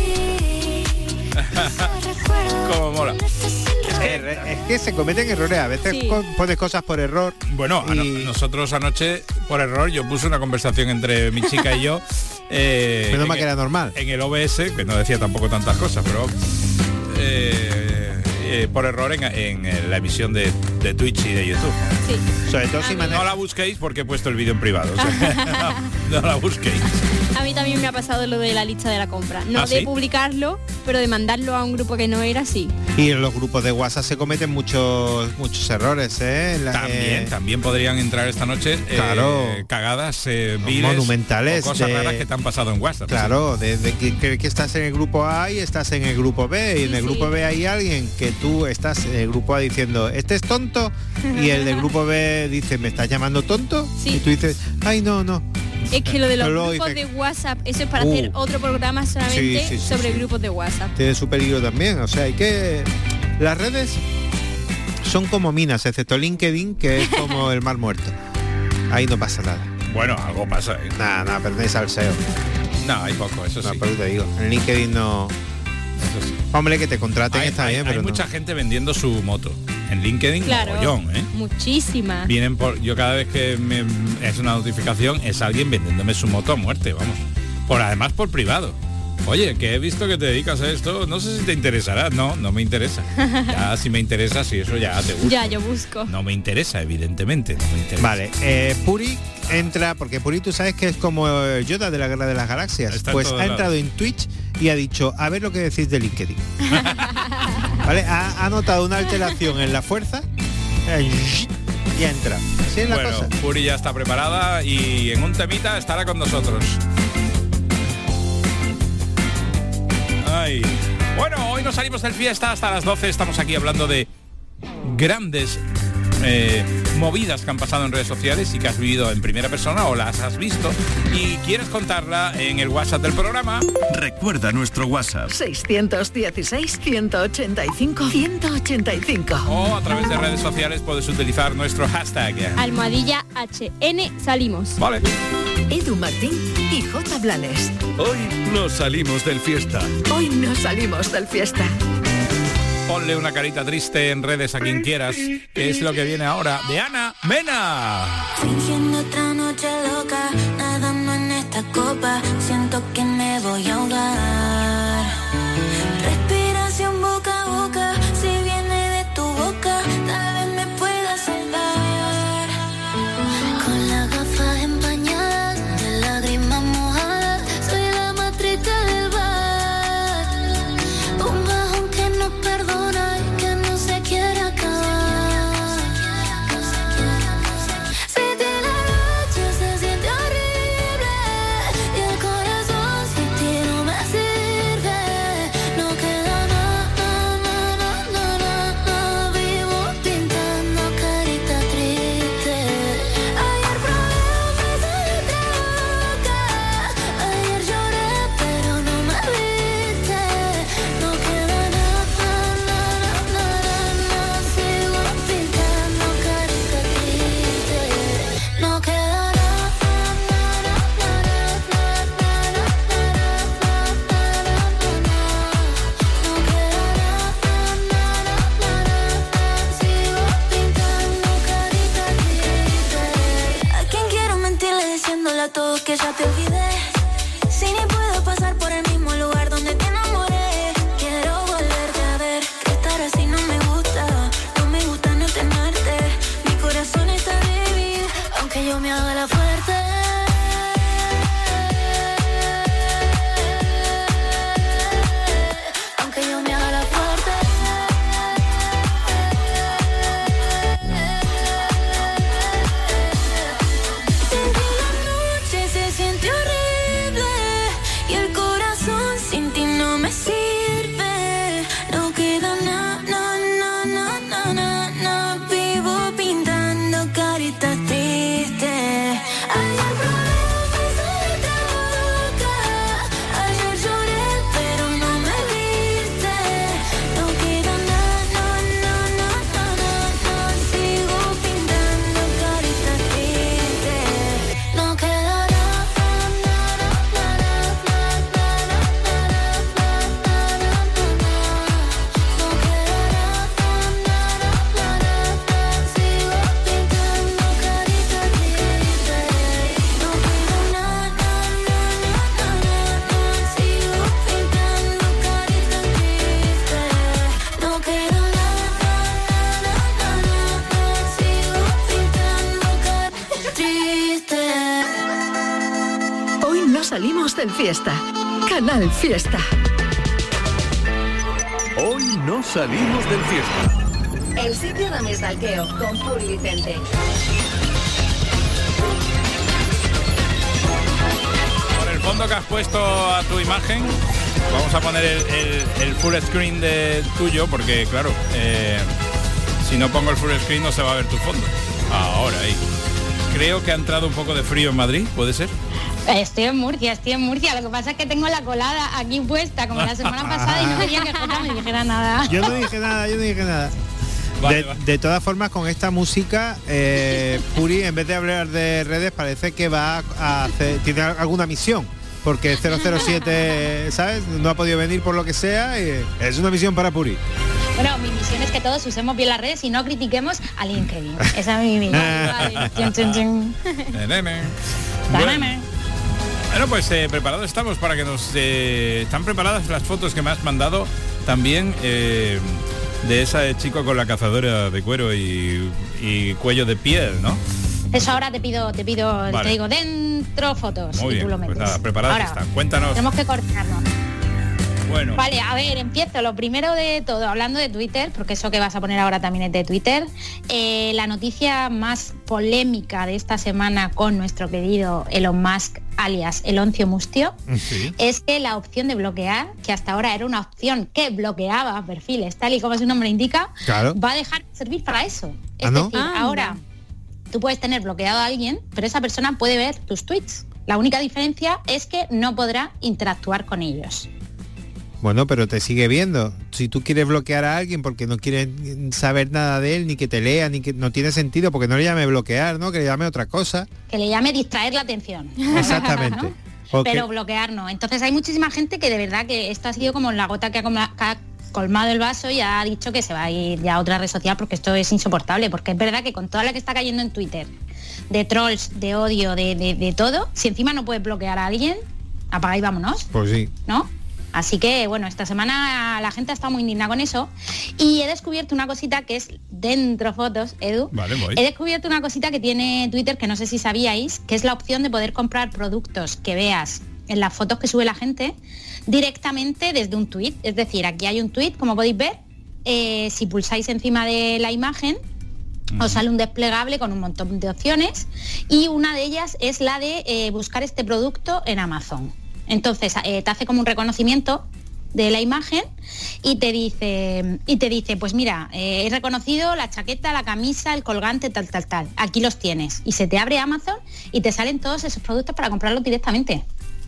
Como mola. Es que se cometen errores, a veces pones cosas por error. Bueno, nosotros anoche, por error, yo puse una conversación entre mi chica y yo. Menos mal que era normal. En el OBS, que no decía tampoco tantas cosas, pero por error en la emisión de Twitch y de YouTube. Sí. Sobre todo si no la busquéis porque he puesto el vídeo en privado. O sea, no la busquéis. A mí también me ha pasado lo de la lista de la compra. No de publicarlo, pero de mandarlo a un grupo que no era así. Y en los grupos de WhatsApp se cometen muchos errores, También podrían entrar esta noche cagadas viles, monumentales, o cosas raras que te han pasado en WhatsApp. Claro, de que estás en el grupo A y estás en el grupo B, y en el grupo B hay alguien que tú estás en el grupo A diciendo, este es tonto, y el del grupo B dice, ¿me estás llamando tonto? Y tú dices, ay, no. Es que lo de los grupos de WhatsApp, eso es para hacer otro programa solamente sobre grupos de WhatsApp. Tiene su peligro también, o sea, hay que... Las redes son como minas, excepto LinkedIn, que es como el mar muerto. Ahí no pasa nada. Bueno, algo pasa, ¿eh? Nada, perdéis al SEO. No, hay poco, eso sí. Pero te digo, en LinkedIn no... Eso sí. Hombre, que te contraten está bien, pero hay mucha gente vendiendo su moto. En LinkedIn, mogollón, ¿eh? Muchísima. Vienen yo cada vez que es una notificación, es alguien vendiéndome su moto a muerte, vamos. Además por privado. Oye, que he visto que te dedicas a esto, no sé si te interesará. No me interesa. Ya si me interesa, si eso ya te gusta. Ya, yo busco. No me interesa, evidentemente, no me interesa. Vale, Puri entra, porque Puri tú sabes que es como Yoda de la Guerra de las Galaxias. Pues ha entrado en Twitch y ha dicho, a ver lo que decís de LinkedIn. ¿Vale? Ha notado una alteración en la fuerza y entra. Así es la cosa. Puri ya está preparada y en un temita estará con nosotros. Ay. Bueno, hoy nos salimos del fiesta hasta las 12. Estamos aquí hablando de grandes movidas que han pasado en redes sociales y que has vivido en primera persona o las has visto y quieres contarla en el WhatsApp del programa. Recuerda nuestro WhatsApp 616-185-185 o a través de redes sociales puedes utilizar nuestro hashtag #HN Salimos. Vale. Edu Martín y J. Blanes. Hoy nos salimos del fiesta. Hoy nos salimos del fiesta. Ponle una carita triste en redes a quien quieras, que es lo que viene ahora de Ana Mena. Fingiendo otra noche loca, nadando en esta copa, siento que me voy a ahogar. Respiración boca a boca, si viene de tu boca, tal vez me pueda salvar. Con las gafas empañadas, de lágrimas mojadas, soy la más triste del bar. Un bajón que no perdona y que no se quiere acabar. Si tienes diciéndole a todos que ya te olvidé. Si ni puedo pasar por el mismo lugar donde te enamoré. Quiero volverte a ver, que estar así no me gusta. No me gusta no tenerte. Mi corazón está débil, aunque yo me haga la fuerte. Aunque yo me haga la fuerte. Sin ti la noche se siente horrible y el corazón sin ti no me sirve. No queda nada, no. Vivo pintando caritas tristes. Ayer probé besar otra boca. Ayer lloré pero no me viste. No queda nada, no. Sigo pintando caritas tristes. No queda Hoy no salimos del fiesta. Canal Fiesta. Hoy no salimos del fiesta. El sitio de Mestalqueo con Puri Vicente. Por el fondo que has puesto a tu imagen, vamos a poner el full screen de tuyo, porque claro, si no pongo el full screen no se va a ver tu fondo. Ahora ahí. Creo que ha entrado un poco de frío en Madrid, ¿puede ser? Estoy en Murcia. Lo que pasa es que tengo la colada aquí puesta como la semana pasada y no quería que Jota me dijera nada. Yo no dije nada. Vale. De todas formas, con esta música, Puri, en vez de hablar de redes, parece que va a hacer, tiene alguna misión. Porque 007, ¿sabes? No ha podido venir por lo que sea. Y es una misión para Puri. Bueno, mi misión es que todos usemos bien las redes y no critiquemos a LinkedIn. Esa es mi misión. Bueno, pues preparados estamos para que nos... están preparadas las fotos que me has mandado también de esa chico con la cazadora de cuero y cuello de piel, ¿no? Eso ahora te pido, Vale. te digo, dentro fotos. Muy y bien, tú lo metes. pues nada, preparados Ahora, están. Cuéntanos. Tenemos que coordinarnos. Bueno. Vale, a ver, empiezo. Lo primero de todo, hablando de Twitter, porque eso que vas a poner ahora también es de Twitter. La noticia más polémica de esta semana con nuestro querido Elon Musk, alias Eloncio Mustio, Sí. es que la opción de bloquear, que hasta ahora era una opción que bloqueaba perfiles, tal y como su nombre indica, Claro. va a dejar de servir para eso. Es ¿Ah, no? decir, ahora tú puedes tener bloqueado a alguien, pero esa persona puede ver tus tweets. La única diferencia es que no podrá interactuar con ellos. Bueno, pero te sigue viendo. Si tú quieres bloquear a alguien porque no quieres saber nada de él, ni que te lea, ni que no tiene sentido, porque no le llame bloquear, ¿no? Que le llame otra cosa. Que le llame distraer la atención. Exactamente. Porque- Pero bloquear no. Entonces hay muchísima gente que de verdad que esto ha sido como la gota que ha colmado el vaso y ha dicho que se va a ir ya a otra red social porque esto es insoportable, porque es verdad que con toda la que está cayendo en Twitter, de trolls, de odio, de todo, si encima no puedes bloquear a alguien, apaga y vámonos, Pues sí. ¿no? Así que bueno, esta semana la gente ha estado muy indignada con eso y he descubierto una cosita que es dentro fotos, Edu. Vale, voy. He descubierto una cosita que tiene Twitter que no sé si sabíais, que es la opción de poder comprar productos que veas en las fotos que sube la gente directamente desde un tweet. Es decir, aquí hay un tweet, como podéis ver, si pulsáis encima de la imagen os sale un desplegable con un montón de opciones y una de ellas es la de buscar este producto en Amazon. Entonces te hace como un reconocimiento de la imagen y te dice, pues mira, he reconocido la chaqueta, la camisa, el colgante, tal, aquí los tienes, y se te abre Amazon y te salen todos esos productos para comprarlos directamente.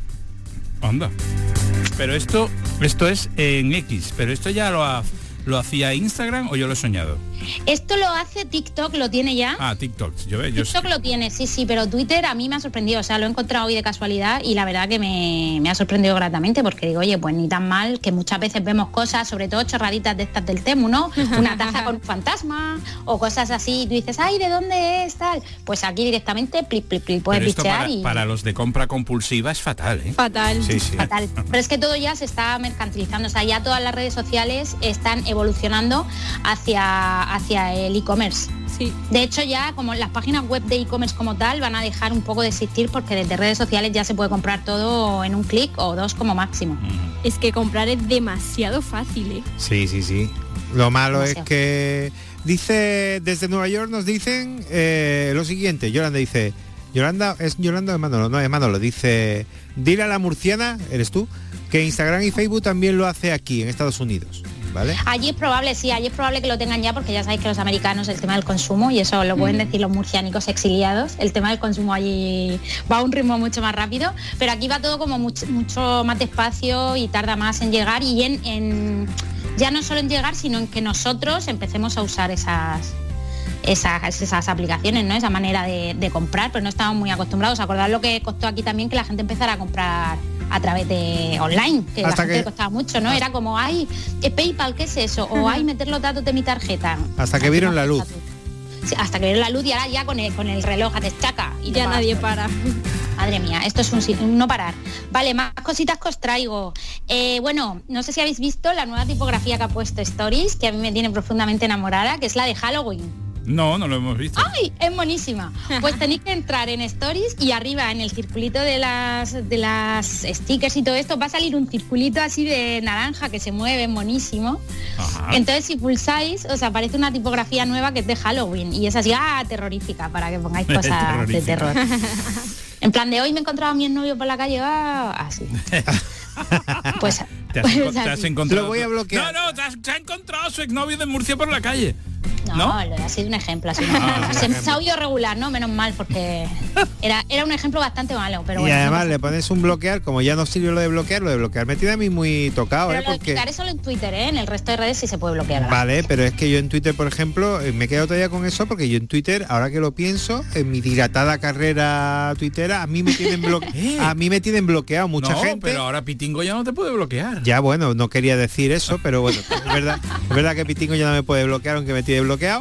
Anda. Pero esto es en X, pero esto ya lo hacía Instagram o yo lo he soñado. Esto lo hace TikTok, lo tiene ya. Ah, TikTok. TikTok lo tiene, sí, pero Twitter a mí me ha sorprendido. O sea, lo he encontrado hoy de casualidad y la verdad que me ha sorprendido gratamente porque digo, oye, pues ni tan mal, que muchas veces vemos cosas, sobre todo chorraditas de estas del Temu, ¿no? Una taza con un fantasma o cosas así. Y tú dices, ay, ¿de dónde es? Tal. Pues aquí directamente, puedes bichear y... Para los de compra compulsiva es fatal, ¿eh? Fatal. Sí. Fatal. Pero es que todo ya se está mercantilizando. O sea, ya todas las redes sociales están evolucionando hacia el e-commerce. Sí. De hecho, ya como las páginas web de e-commerce como tal van a dejar un poco de existir porque desde redes sociales ya se puede comprar todo en un clic o dos como máximo. Es que comprar es demasiado fácil, ¿eh? Sí. Lo malo es que dice desde Nueva York nos dicen lo siguiente. Yolanda dice, ¿es Yolanda o Manolo? No, es Manolo. Dice, dile a la murciana, eres tú, que Instagram y Facebook también lo hace aquí en Estados Unidos. ¿Vale? Allí es probable que lo tengan ya porque ya sabéis que los americanos el tema del consumo, y eso lo pueden decir los murciánicos exiliados, el tema del consumo allí va a un ritmo mucho más rápido, pero aquí va todo como mucho más despacio y tarda más en llegar y en ya no solo en llegar, sino en que nosotros empecemos a usar esas aplicaciones, ¿no? Esa manera de comprar, pero no estamos muy acostumbrados. Acordad lo que costó aquí también que la gente empezara a comprar a través de online, que hasta la gente le costaba mucho, ¿no? Era como, ay, PayPal, ¿qué es eso? O ay, meter los datos de mi tarjeta. Hasta que vieron la luz. Sí, hasta que vieron la luz y ahora ya con el reloj te chaca y ya nadie para. Madre mía, esto es un no parar. Vale, más cositas que os traigo. Bueno, no sé si habéis visto la nueva tipografía que ha puesto Stories, que a mí me tiene profundamente enamorada, que es la de Halloween. No lo hemos visto. ¡Ay! Es buenísima. Pues tenéis que entrar en Stories y arriba en el circulito de las stickers y todo esto va a salir un circulito así de naranja que se mueve, buenísimo. Ajá. Entonces si pulsáis os aparece una tipografía nueva que es de Halloween y es así, terrorífica, para que pongáis cosas de terror. En plan de hoy me he encontrado a mi novio por la calle, así. Pues te has encontrado. Lo voy a bloquear. No, te has encontrado a su exnovio de Murcia por la calle. No, ha sido un ejemplo. Se ha oído regular, ¿no? Menos mal, porque era un ejemplo bastante malo. Pero y además le pones un bloquear, como ya no sirve lo de bloquear me tiene a mí muy tocado. Pero lo de bloquear es solo en Twitter, ¿eh? En el resto de redes sí se puede bloquear. Vale, pero es que yo en Twitter, por ejemplo, me he quedado todavía con eso, porque yo en Twitter, ahora que lo pienso, en mi dilatada carrera tuitera, a mí me tienen bloqueado mucha gente. Pero ahora Pitingo ya no te puede bloquear. Ya, bueno, no quería decir eso, pero bueno, es verdad que Pitingo ya no me puede bloquear, aunque me tiene bloqueado.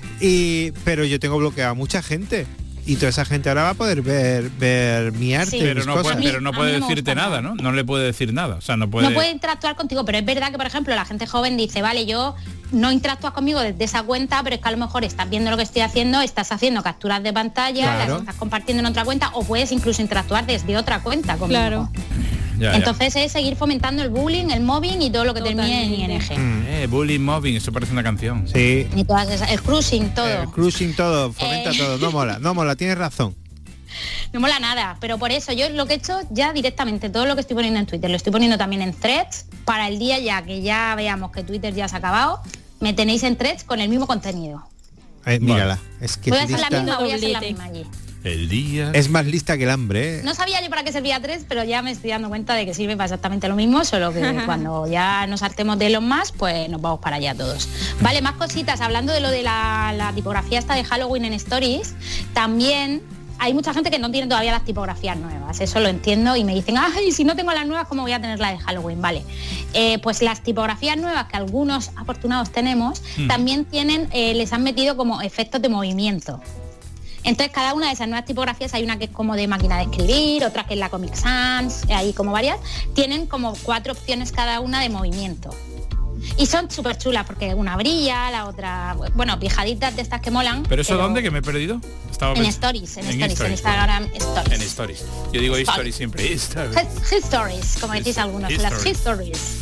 Pero yo tengo bloqueado a mucha gente y toda esa gente ahora va a poder ver mi arte. Sí, pero no puede decirte nada, ¿no? No le puede decir nada. O sea, no puede interactuar contigo, pero es verdad que, por ejemplo, la gente joven dice, vale, yo no interactúas conmigo desde esa cuenta, pero es que a lo mejor estás viendo lo que estoy haciendo, estás haciendo capturas de pantalla, claro, las estás compartiendo en otra cuenta o puedes incluso interactuar desde otra cuenta conmigo. Claro. Entonces es seguir fomentando el bullying, el mobbing y todo lo que termine en ING. Bullying, mobbing, eso parece una canción. Sí. Y todas esas, el cruising, todo. El cruising, todo, fomenta todo. No mola, tienes razón. No mola nada, pero por eso yo lo que he hecho ya directamente, todo lo que estoy poniendo en Twitter, lo estoy poniendo también en Threads, para el día ya que ya veamos que Twitter ya se ha acabado, me tenéis en Threads con el mismo contenido. Mírala, es que voy a hacer la misma allí. El día es más lista que el hambre, ¿eh? No sabía yo para qué servía Threads, pero ya me estoy dando cuenta de que sirve para exactamente lo mismo, solo que cuando ya nos hartemos de Elon Musk, pues nos vamos para allá todos. Vale, más cositas, hablando de lo de la tipografía esta de Halloween en Stories, también hay mucha gente que no tiene todavía las tipografías nuevas, eso lo entiendo, y me dicen, ay, si no tengo las nuevas, ¿cómo voy a tener la de Halloween? Vale, pues las tipografías nuevas que algunos afortunados tenemos, también tienen, les han metido como efectos de movimiento. Entonces cada una de esas nuevas tipografías, hay una que es como de máquina de escribir, otra que es la Comic Sans, hay como varias, tienen como 4 opciones cada una de movimiento. Y son súper chulas porque una brilla, la otra, bueno, pijaditas de estas que molan. ¿Pero eso dónde? ¿Que me he perdido? En Stories, en Instagram Stories. En Stories. Yo digo Stories siempre. Stories, como decís algunos, las Stories.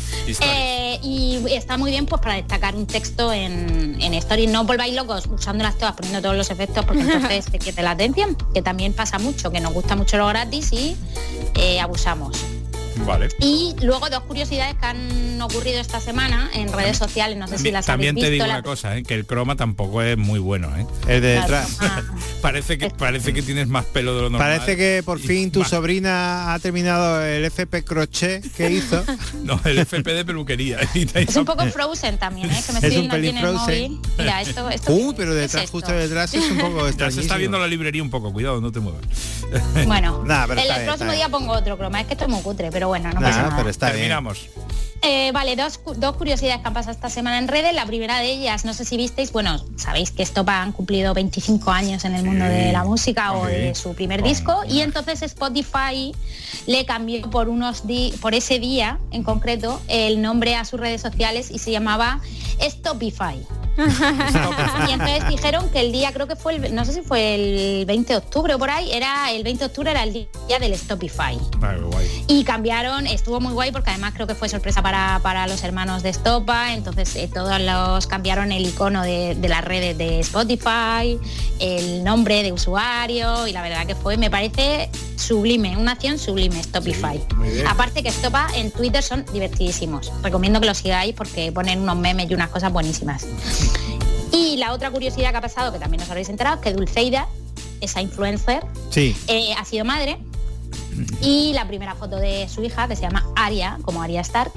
Y está muy bien pues para destacar un texto en Stories. No volváis locos usándolas todas, poniendo todos los efectos, porque entonces te quita la atención, que también pasa mucho, que nos gusta mucho lo gratis y abusamos. Vale. Y luego 2 curiosidades que han ocurrido esta semana en redes sociales, no sé si las habéis También visto. te digo una cosa, que el croma tampoco es muy bueno, El de detrás. parece que tienes más pelo de lo normal. Parece que por fin tu sobrina ha terminado el FP crochet que hizo. No, el FP de peluquería. Es un poco Frozen también, que me estoy viendo aquí en el móvil. Mira, esto pero detrás, justo detrás es un poco ya se está viendo la librería un poco, cuidado, no te muevas. Bueno, pero el próximo día pongo otro croma, es que esto es muy cutre, pero bueno, no pasa nada. Pero está Terminamos. Vale, dos curiosidades que han pasado esta semana en redes. La primera de ellas, no sé si visteis, bueno, sabéis que Estopa han cumplido 25 años en el mundo de la música o de su primer disco, y entonces Spotify le cambió por ese día en concreto el nombre a sus redes sociales y se llamaba Stopify. Y entonces dijeron que el día, creo que fue no sé si fue el 20 de octubre o por ahí, el 20 de octubre era el día del Stopify. Y cambiaron, estuvo muy guay porque además creo que fue sorpresa para los hermanos de Estopa, entonces todos los cambiaron el icono de las redes de Spotify, el nombre de usuario, y la verdad que me parece sublime, una acción sublime, Stopify. Aparte que Estopa en Twitter son divertidísimos, recomiendo que los sigáis porque ponen unos memes y unas cosas buenísimas. Y la otra curiosidad que ha pasado, que también os habréis enterado, que Dulceida, esa influencer, ha sido madre, y la primera foto de su hija, que se llama Arya, como Arya Stark,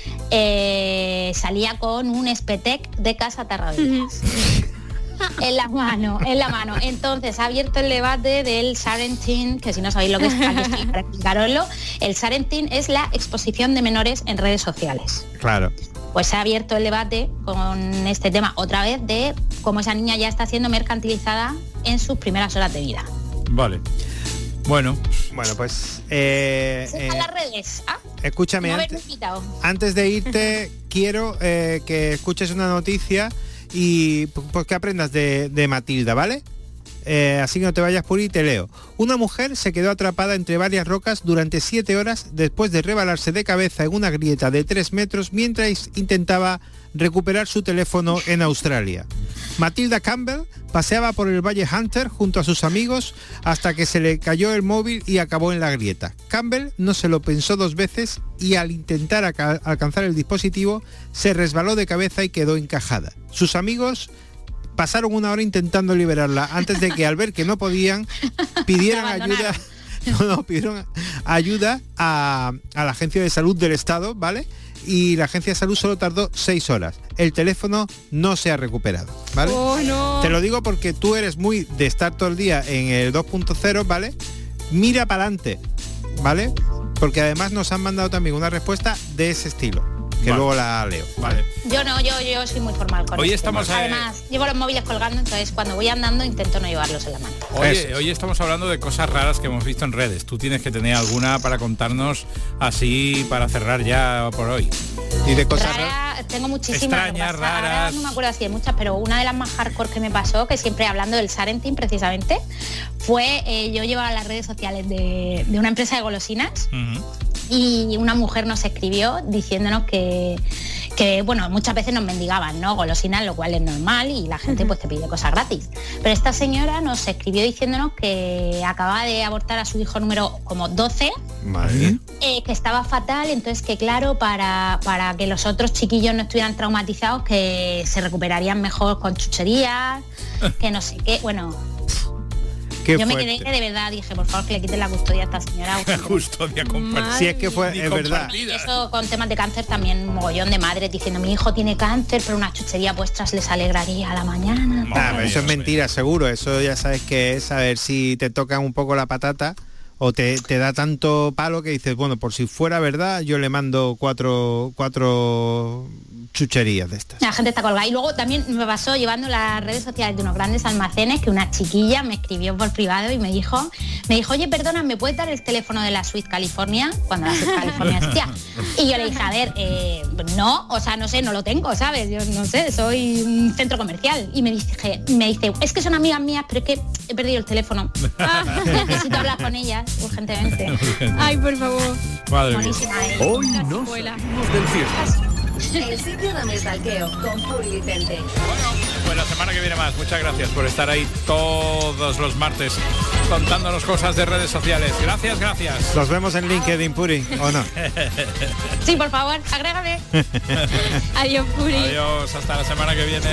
salía con un Spetec de Casa Tarradellas. En la mano. Entonces ha abierto el debate del Sharenting, que si no sabéis lo que es, aquí estoy para explicaroslo. El Sharenting es la exposición de menores en redes sociales. Claro. Pues se ha abierto el debate con este tema otra vez de cómo esa niña ya está siendo mercantilizada en sus primeras horas de vida. Vale. Bueno, pues a las redes. Escúchame, antes de irte quiero que escuches una noticia y pues que aprendas de Matilda, ¿vale? Así que no te vayas por ahí, te leo. Una mujer se quedó atrapada entre varias rocas durante 7 horas después de rebalarse de cabeza en una grieta de 3 metros mientras intentaba recuperar su teléfono en Australia. Matilda Campbell paseaba por el Valle Hunter junto a sus amigos hasta que se le cayó el móvil y acabó en la grieta. Campbell no se lo pensó 2 veces y al intentar alcanzar el dispositivo se resbaló de cabeza y quedó encajada. Sus amigos pasaron 1 hora intentando liberarla antes de que, al ver que no podían, pidieron ayuda a la Agencia de Salud del Estado, ¿vale? Y la Agencia de Salud solo tardó 6 horas. El teléfono no se ha recuperado, ¿vale? Oh, no. Te lo digo porque tú eres muy de estar todo el día en el 2.0, ¿vale? Mira para adelante, ¿vale? Porque además nos han mandado también una respuesta de ese estilo, que luego la leo. Vale. Yo no, yo soy muy formal con hoy esto. Estamos además, llevo los móviles colgando, entonces cuando voy andando intento no llevarlos en la mano. Hoy estamos hablando de cosas raras que hemos visto en redes. Tú tienes que tener alguna para contarnos así para cerrar ya por hoy. Y de cosas raras, tengo muchísimas. Extrañas, raras. Ahora no me acuerdo si hay muchas, pero una de las más hardcore que me pasó, que siempre hablando del Sharenting precisamente, fue yo llevaba las redes sociales de una empresa de golosinas. Y una mujer nos escribió diciéndonos que bueno, muchas veces nos mendigaban, ¿no? Golosinas, lo cual es normal y la gente pues te pide cosas gratis. Pero esta señora nos escribió diciéndonos que acababa de abortar a su hijo número como 12, que estaba fatal, entonces que claro, para que los otros chiquillos no estuvieran traumatizados, que se recuperarían mejor con chucherías, que no sé qué, bueno... Yo me quedé que de verdad dije, por favor, que le quiten la custodia a esta señora. Custodia compartida. Si es que fue, es verdad. Y eso con temas de cáncer también, un mogollón de madres diciendo, mi hijo tiene cáncer, pero una chuchería vuestras les alegraría a la mañana. Pero eso es mentira, seguro. Eso ya sabes que es, a ver si te tocan un poco la patata o te da tanto palo que dices, bueno, por si fuera verdad, yo le mando cuatro chucherías de estas. La gente está colgada. Y luego también me pasó llevando las redes sociales de unos grandes almacenes que una chiquilla me escribió por privado y me dijo, oye, perdona, ¿me puedes dar el teléfono de la Suite California? Cuando la Suite California existía. Y yo le dije, a ver, no, o sea, no sé, no lo tengo, ¿sabes? Yo no sé, soy un centro comercial. Y me dice, es que son amigas mías, pero es que he perdido el teléfono. Necesito hablar con ellas urgentemente. Ay, por favor. Madre mía. Hoy no salimos del fiesta. El sitio donde stalkeo con Puri Vicente. Pues la semana que viene más. Muchas gracias por estar ahí todos los martes contándonos cosas de redes sociales. Gracias. Nos vemos en LinkedIn, Puri, ¿o no? Sí, por favor, agrégame. Adiós, Puri. Adiós, hasta la semana que viene.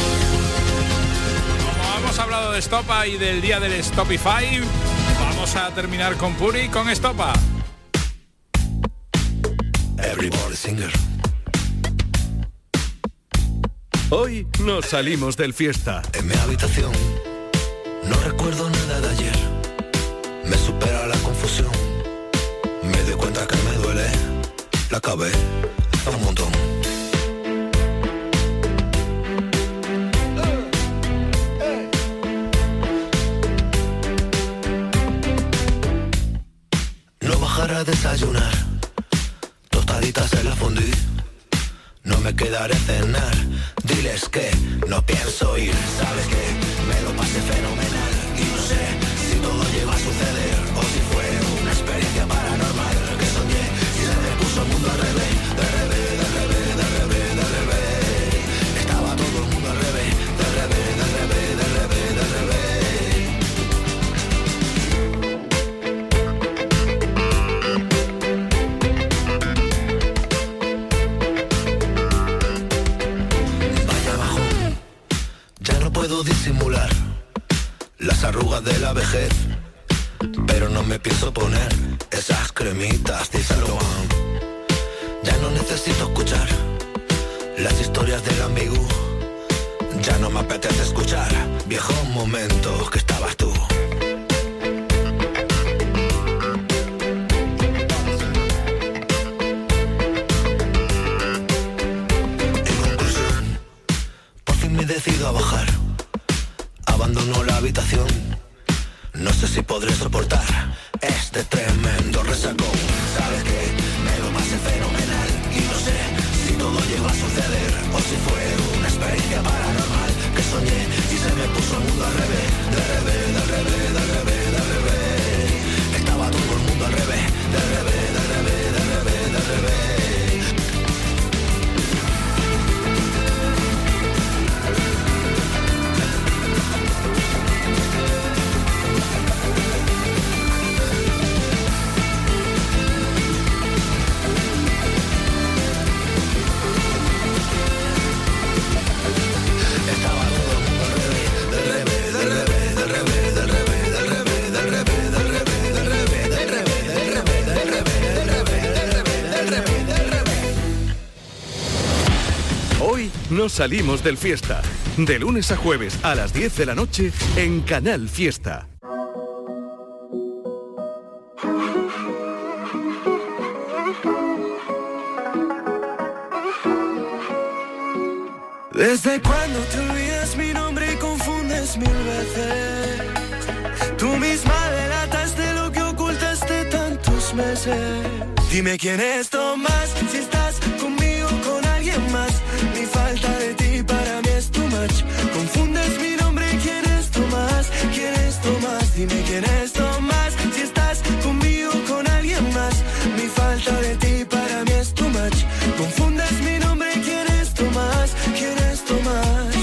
Como hemos hablado de Estopa y del día del Stopify, vamos a terminar con Puri con Estopa. Everybody singer. Hoy nos salimos del fiesta. En mi habitación no recuerdo nada de ayer. Me supera la confusión. Me doy cuenta que me duele la cabeza un montón. No bajaré a desayunar. Tostaditas en la fondue. No me quedaré a cenar. Diles que no pienso ir. Sabes que me lo pasé fenomenal. Y no sé si todo llegó a suceder o si fue una experiencia paranormal que soñé y se me puso el mundo al revés. De revés, de revés, de revés, de revés. Estaba todo el mundo al revés. De revés, de revés, de revés, de revés. Puedo disimular las arrugas de la vejez, pero no me pienso poner esas cremitas de Salomón. Ya no necesito escuchar las historias del amigo. Ya no me apetece escuchar viejos momentos que estabas tú. En conclusión, por fin me decido a bajar. Abandono la habitación. No sé si podré soportar este tremendo resacón. Sabes que me lo pasé fenomenal. Y no sé si todo llegó a suceder o si fue una experiencia paranormal que soñé y se me puso el mundo al revés. De revés, de revés, de revés, de revés. Estaba todo el mundo al revés. De revés, de revés, de revés, de revés. Hoy nos salimos del fiesta. De lunes a jueves a las 10 de la noche en Canal Fiesta. Desde cuando te olvidas mi nombre y confundes mil veces. Tú misma delataste lo que ocultaste tantos meses. Dime quién es Tomás, si estás conmigo o con alguien más. Mi falta de ti para mí es too much. Confundes mi nombre, quién es Tomás, quién es Tomás. Dime quién es Tomás, si estás conmigo o con alguien más. Mi falta de ti para mí es too much. Confundes mi nombre, quién es Tomás, quién es Tomás.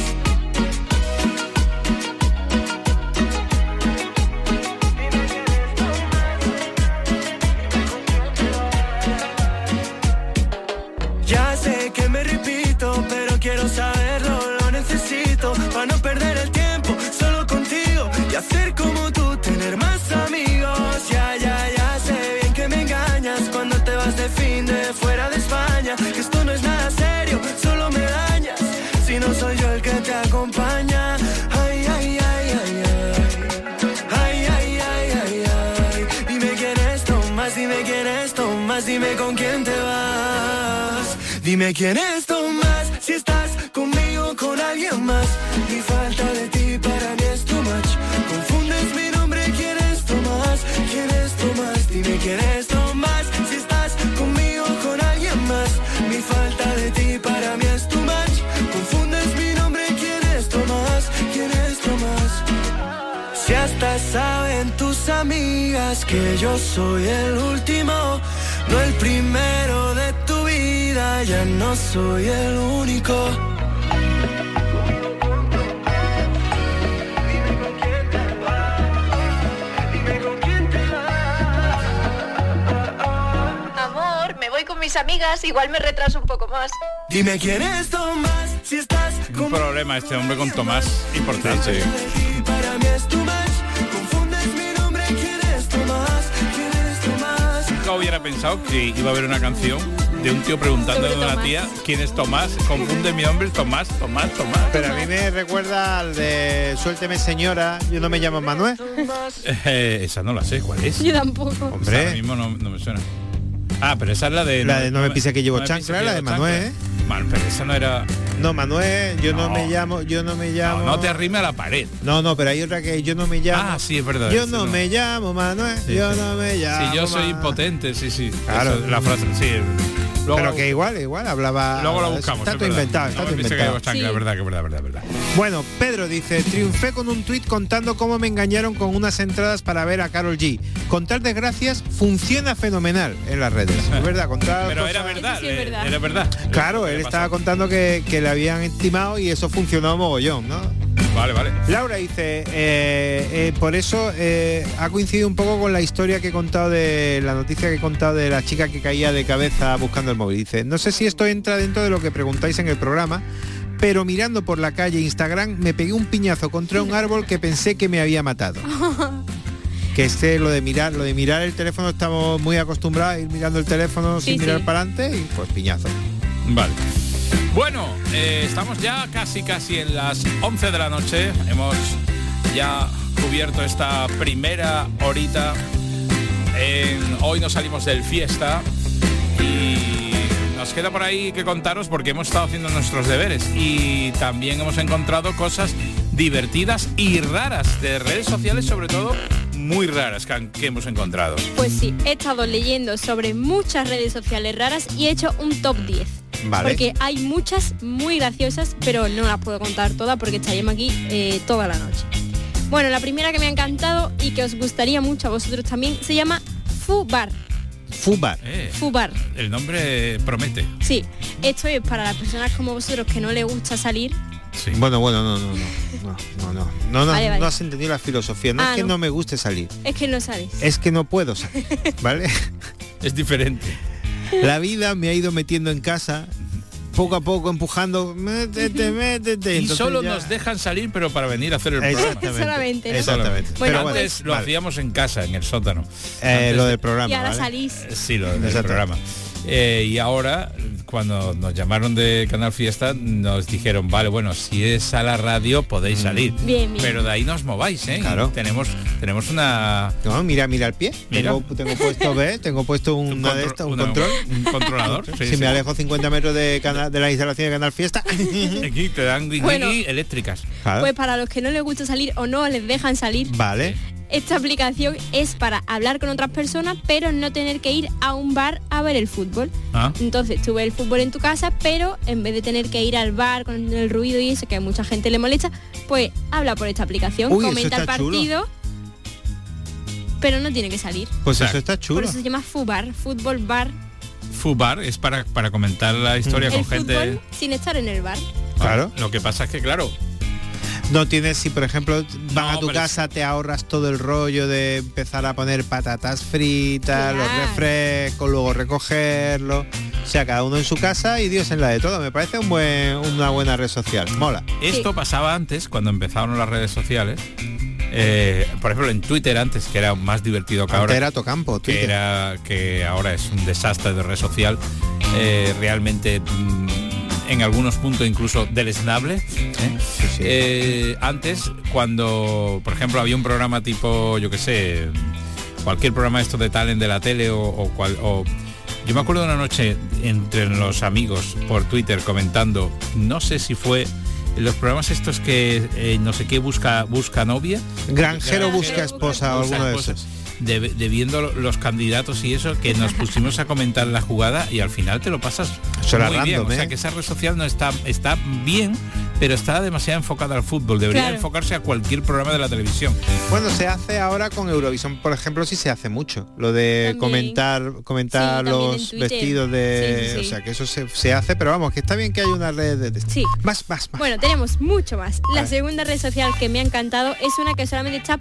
Ya sé que me repito, pero quiero saberlo, lo necesito para no perder el tiempo solo contigo y hacer como tú, tener más amigos. Ya sé bien que me engañas cuando te vas de fin de fuera de España, que esto no es nada serio, solo me dañas si no soy yo el que te acompaña. Ay, ay, ay, ay, ay. Ay, ay, ay, ay, ay. Dime quién es Tomás, dime quién es Tomás, dime con quién te vas. Dime quién es Tomás, si estás conmigo o con alguien más. Mi falta de ti para mí es too much. Confundes mi nombre, quién es Tomás, quién es Tomás. Dime quién es Tomás, si estás conmigo o con alguien más. Mi falta de ti para mí es too much. Confundes mi nombre, quién es Tomás, quién es Tomás. Si hasta saben tus amigas que yo soy el último, no el primero de tu vida. vida ya no soy el único. Amor, me voy con mis amigas, igual me retraso un poco más. Dime quién es Tomás, si estás Un problema este hombre con Tomás importante. para mí es tu match. Confundes mi nombre, ¿quién es Tomás? ¿Quién es Tomás? Nunca hubiera pensado que iba a haber una canción de un tío preguntándole a una tía quién es Tomás. Confunde mi nombre, Tomás. Pero a mí me recuerda al de Suélteme señora, yo no me llamo Manuel. Esa no la sé, ¿cuál es? Yo tampoco. Hombre. Ahora mismo no me suena. Ah, pero esa es la de... La de No me pise que llevo No me pise chancla, que la de llevo Manuel, chancla. Bueno, pero esa no era... No, Manuel, yo no No. me llamo. No te arrime a la pared. No, pero hay otra que yo no me llamo. Ah, sí, es verdad. Yo ese no me llamo Manuel, Sí, yo sí. no me llamo. Sí, yo soy Ma- impotente, sí. Claro. Eso, la frase, sí. Luego pero la- que igual hablaba. Luego lo buscamos. Está es todo verdad. inventado, No está me todo pise que inventado. llevo chancla, Sí. verdad. Bueno, Pedro dice, triunfé con un tuit contando cómo me engañaron con unas entradas para ver a Karol G. Contar desgracias funciona fenomenal en las redes. Es verdad, contar Pero cosas- era verdad, Eso sí es verdad. era verdad. Claro, ¿Qué él le estaba pasó? contando que le habían estimado y eso funcionó mogollón, ¿no? Vale. Laura dice, por eso ha coincidido un poco con la historia que he contado de la noticia que he contado de la chica que caía de cabeza buscando el móvil. Dice, no sé si esto entra dentro de lo que preguntáis en el programa, pero mirando por la calle Instagram me pegué un piñazo contra un árbol que pensé que me había matado. Que lo de mirar el teléfono, estamos muy acostumbrados a ir mirando el teléfono sin mirar para adelante y pues piñazo. Vale. Bueno, estamos ya casi en las 11 de la noche. Hemos ya cubierto esta primera horita. Hoy nos salimos del fiesta y nos queda por ahí que contaros porque hemos estado haciendo nuestros deberes y también hemos encontrado cosas divertidas y raras de redes sociales, sobre todo muy raras que hemos encontrado. Pues sí, he estado leyendo sobre muchas redes sociales raras y he hecho un top 10. Vale. Porque hay muchas muy graciosas, pero no las puedo contar todas porque estaríamos aquí toda la noche. Bueno, la primera que me ha encantado y que os gustaría mucho a vosotros también se llama Fubar. Fubar. Fubar. El nombre promete. Sí, esto es para las personas como vosotros que no les gusta salir. Sí. Bueno, no, Vale. no has entendido la filosofía. No es que no me guste salir, Es que no sales. es que no puedo salir, ¿vale? Es diferente. La vida me ha ido metiendo en casa, poco a poco empujando, métete. Y Entonces solo ya- nos dejan salir, pero para venir a hacer el programa. Exactamente. Solamente, ¿no? Exactamente. Bueno, Pero Antes pues- lo hacíamos en casa, en el sótano. Lo del programa. Y ahora ¿vale? salís. Sí, lo del Exacto. programa. Y ahora, cuando nos llamaron de Canal Fiesta, nos dijeron, vale, bueno, si es a la radio podéis salir. Bien. Pero de ahí no os mováis, ¿eh? Claro. Tenemos una... No, mira el pie. Mira. Tengo puesto, ¿ves? Tengo puesto un controlador. Sí, si sí. me alejo 50 metros de la instalación de Canal Fiesta. Aquí te dan Bueno. eléctricas. Claro. Pues para los que no les gusta salir o no les dejan salir, Vale. esta aplicación es para hablar con otras personas, pero no tener que ir a un bar a ver el fútbol. Ah. Entonces tú ves el fútbol en tu casa, pero en vez de tener que ir al bar con el ruido y eso que a mucha gente le molesta, pues habla por esta aplicación, Uy, eso comenta el está chulo. partido, pero no tiene que salir. Pues O sea, eso está Por chulo. eso se llama Fubar, fútbol bar. Fubar es para comentar la historia El con gente... fútbol sin estar en el bar. Claro. Lo que pasa es que, claro, No tienes, si por ejemplo van a tu pero casa, te ahorras todo el rollo de empezar a poner patatas fritas, los Claro. refrescos, luego recogerlo. O sea, cada uno en su casa y Dios en la de todo. Me parece una buena red social. Mola. esto pasaba antes, cuando empezaron las redes sociales. Por ejemplo, en Twitter antes, que era más divertido que Antes ahora. era Tocampo, Twitter. Que ahora es un desastre de red social. Realmente en algunos puntos incluso deleznable. Antes, cuando, por ejemplo, había un programa tipo, yo qué sé, cualquier programa esto de talent de la tele o yo me acuerdo de una noche entre los amigos por Twitter comentando, no sé si fue los programas estos que no sé qué busca novia. Granjero busca esposa o alguno de esos. De viendo los candidatos y eso, que nos pusimos a comentar la jugada y al final te lo pasas Eso era muy bien. random, O sea ¿eh? que esa red social no está bien, pero está demasiado enfocada al fútbol. Debería Claro. enfocarse a cualquier programa de la televisión. Bueno, se hace ahora con Eurovisión, por ejemplo, sí se hace mucho. Lo de También. comentar Sí, también en los Twitter. vestidos de... Sí, sí, sí. O sea, que eso se hace, pero vamos, que está bien que haya una red de... Sí. Más. Bueno, tenemos mucho más. A La ver. segunda red social que me ha encantado es una que solamente está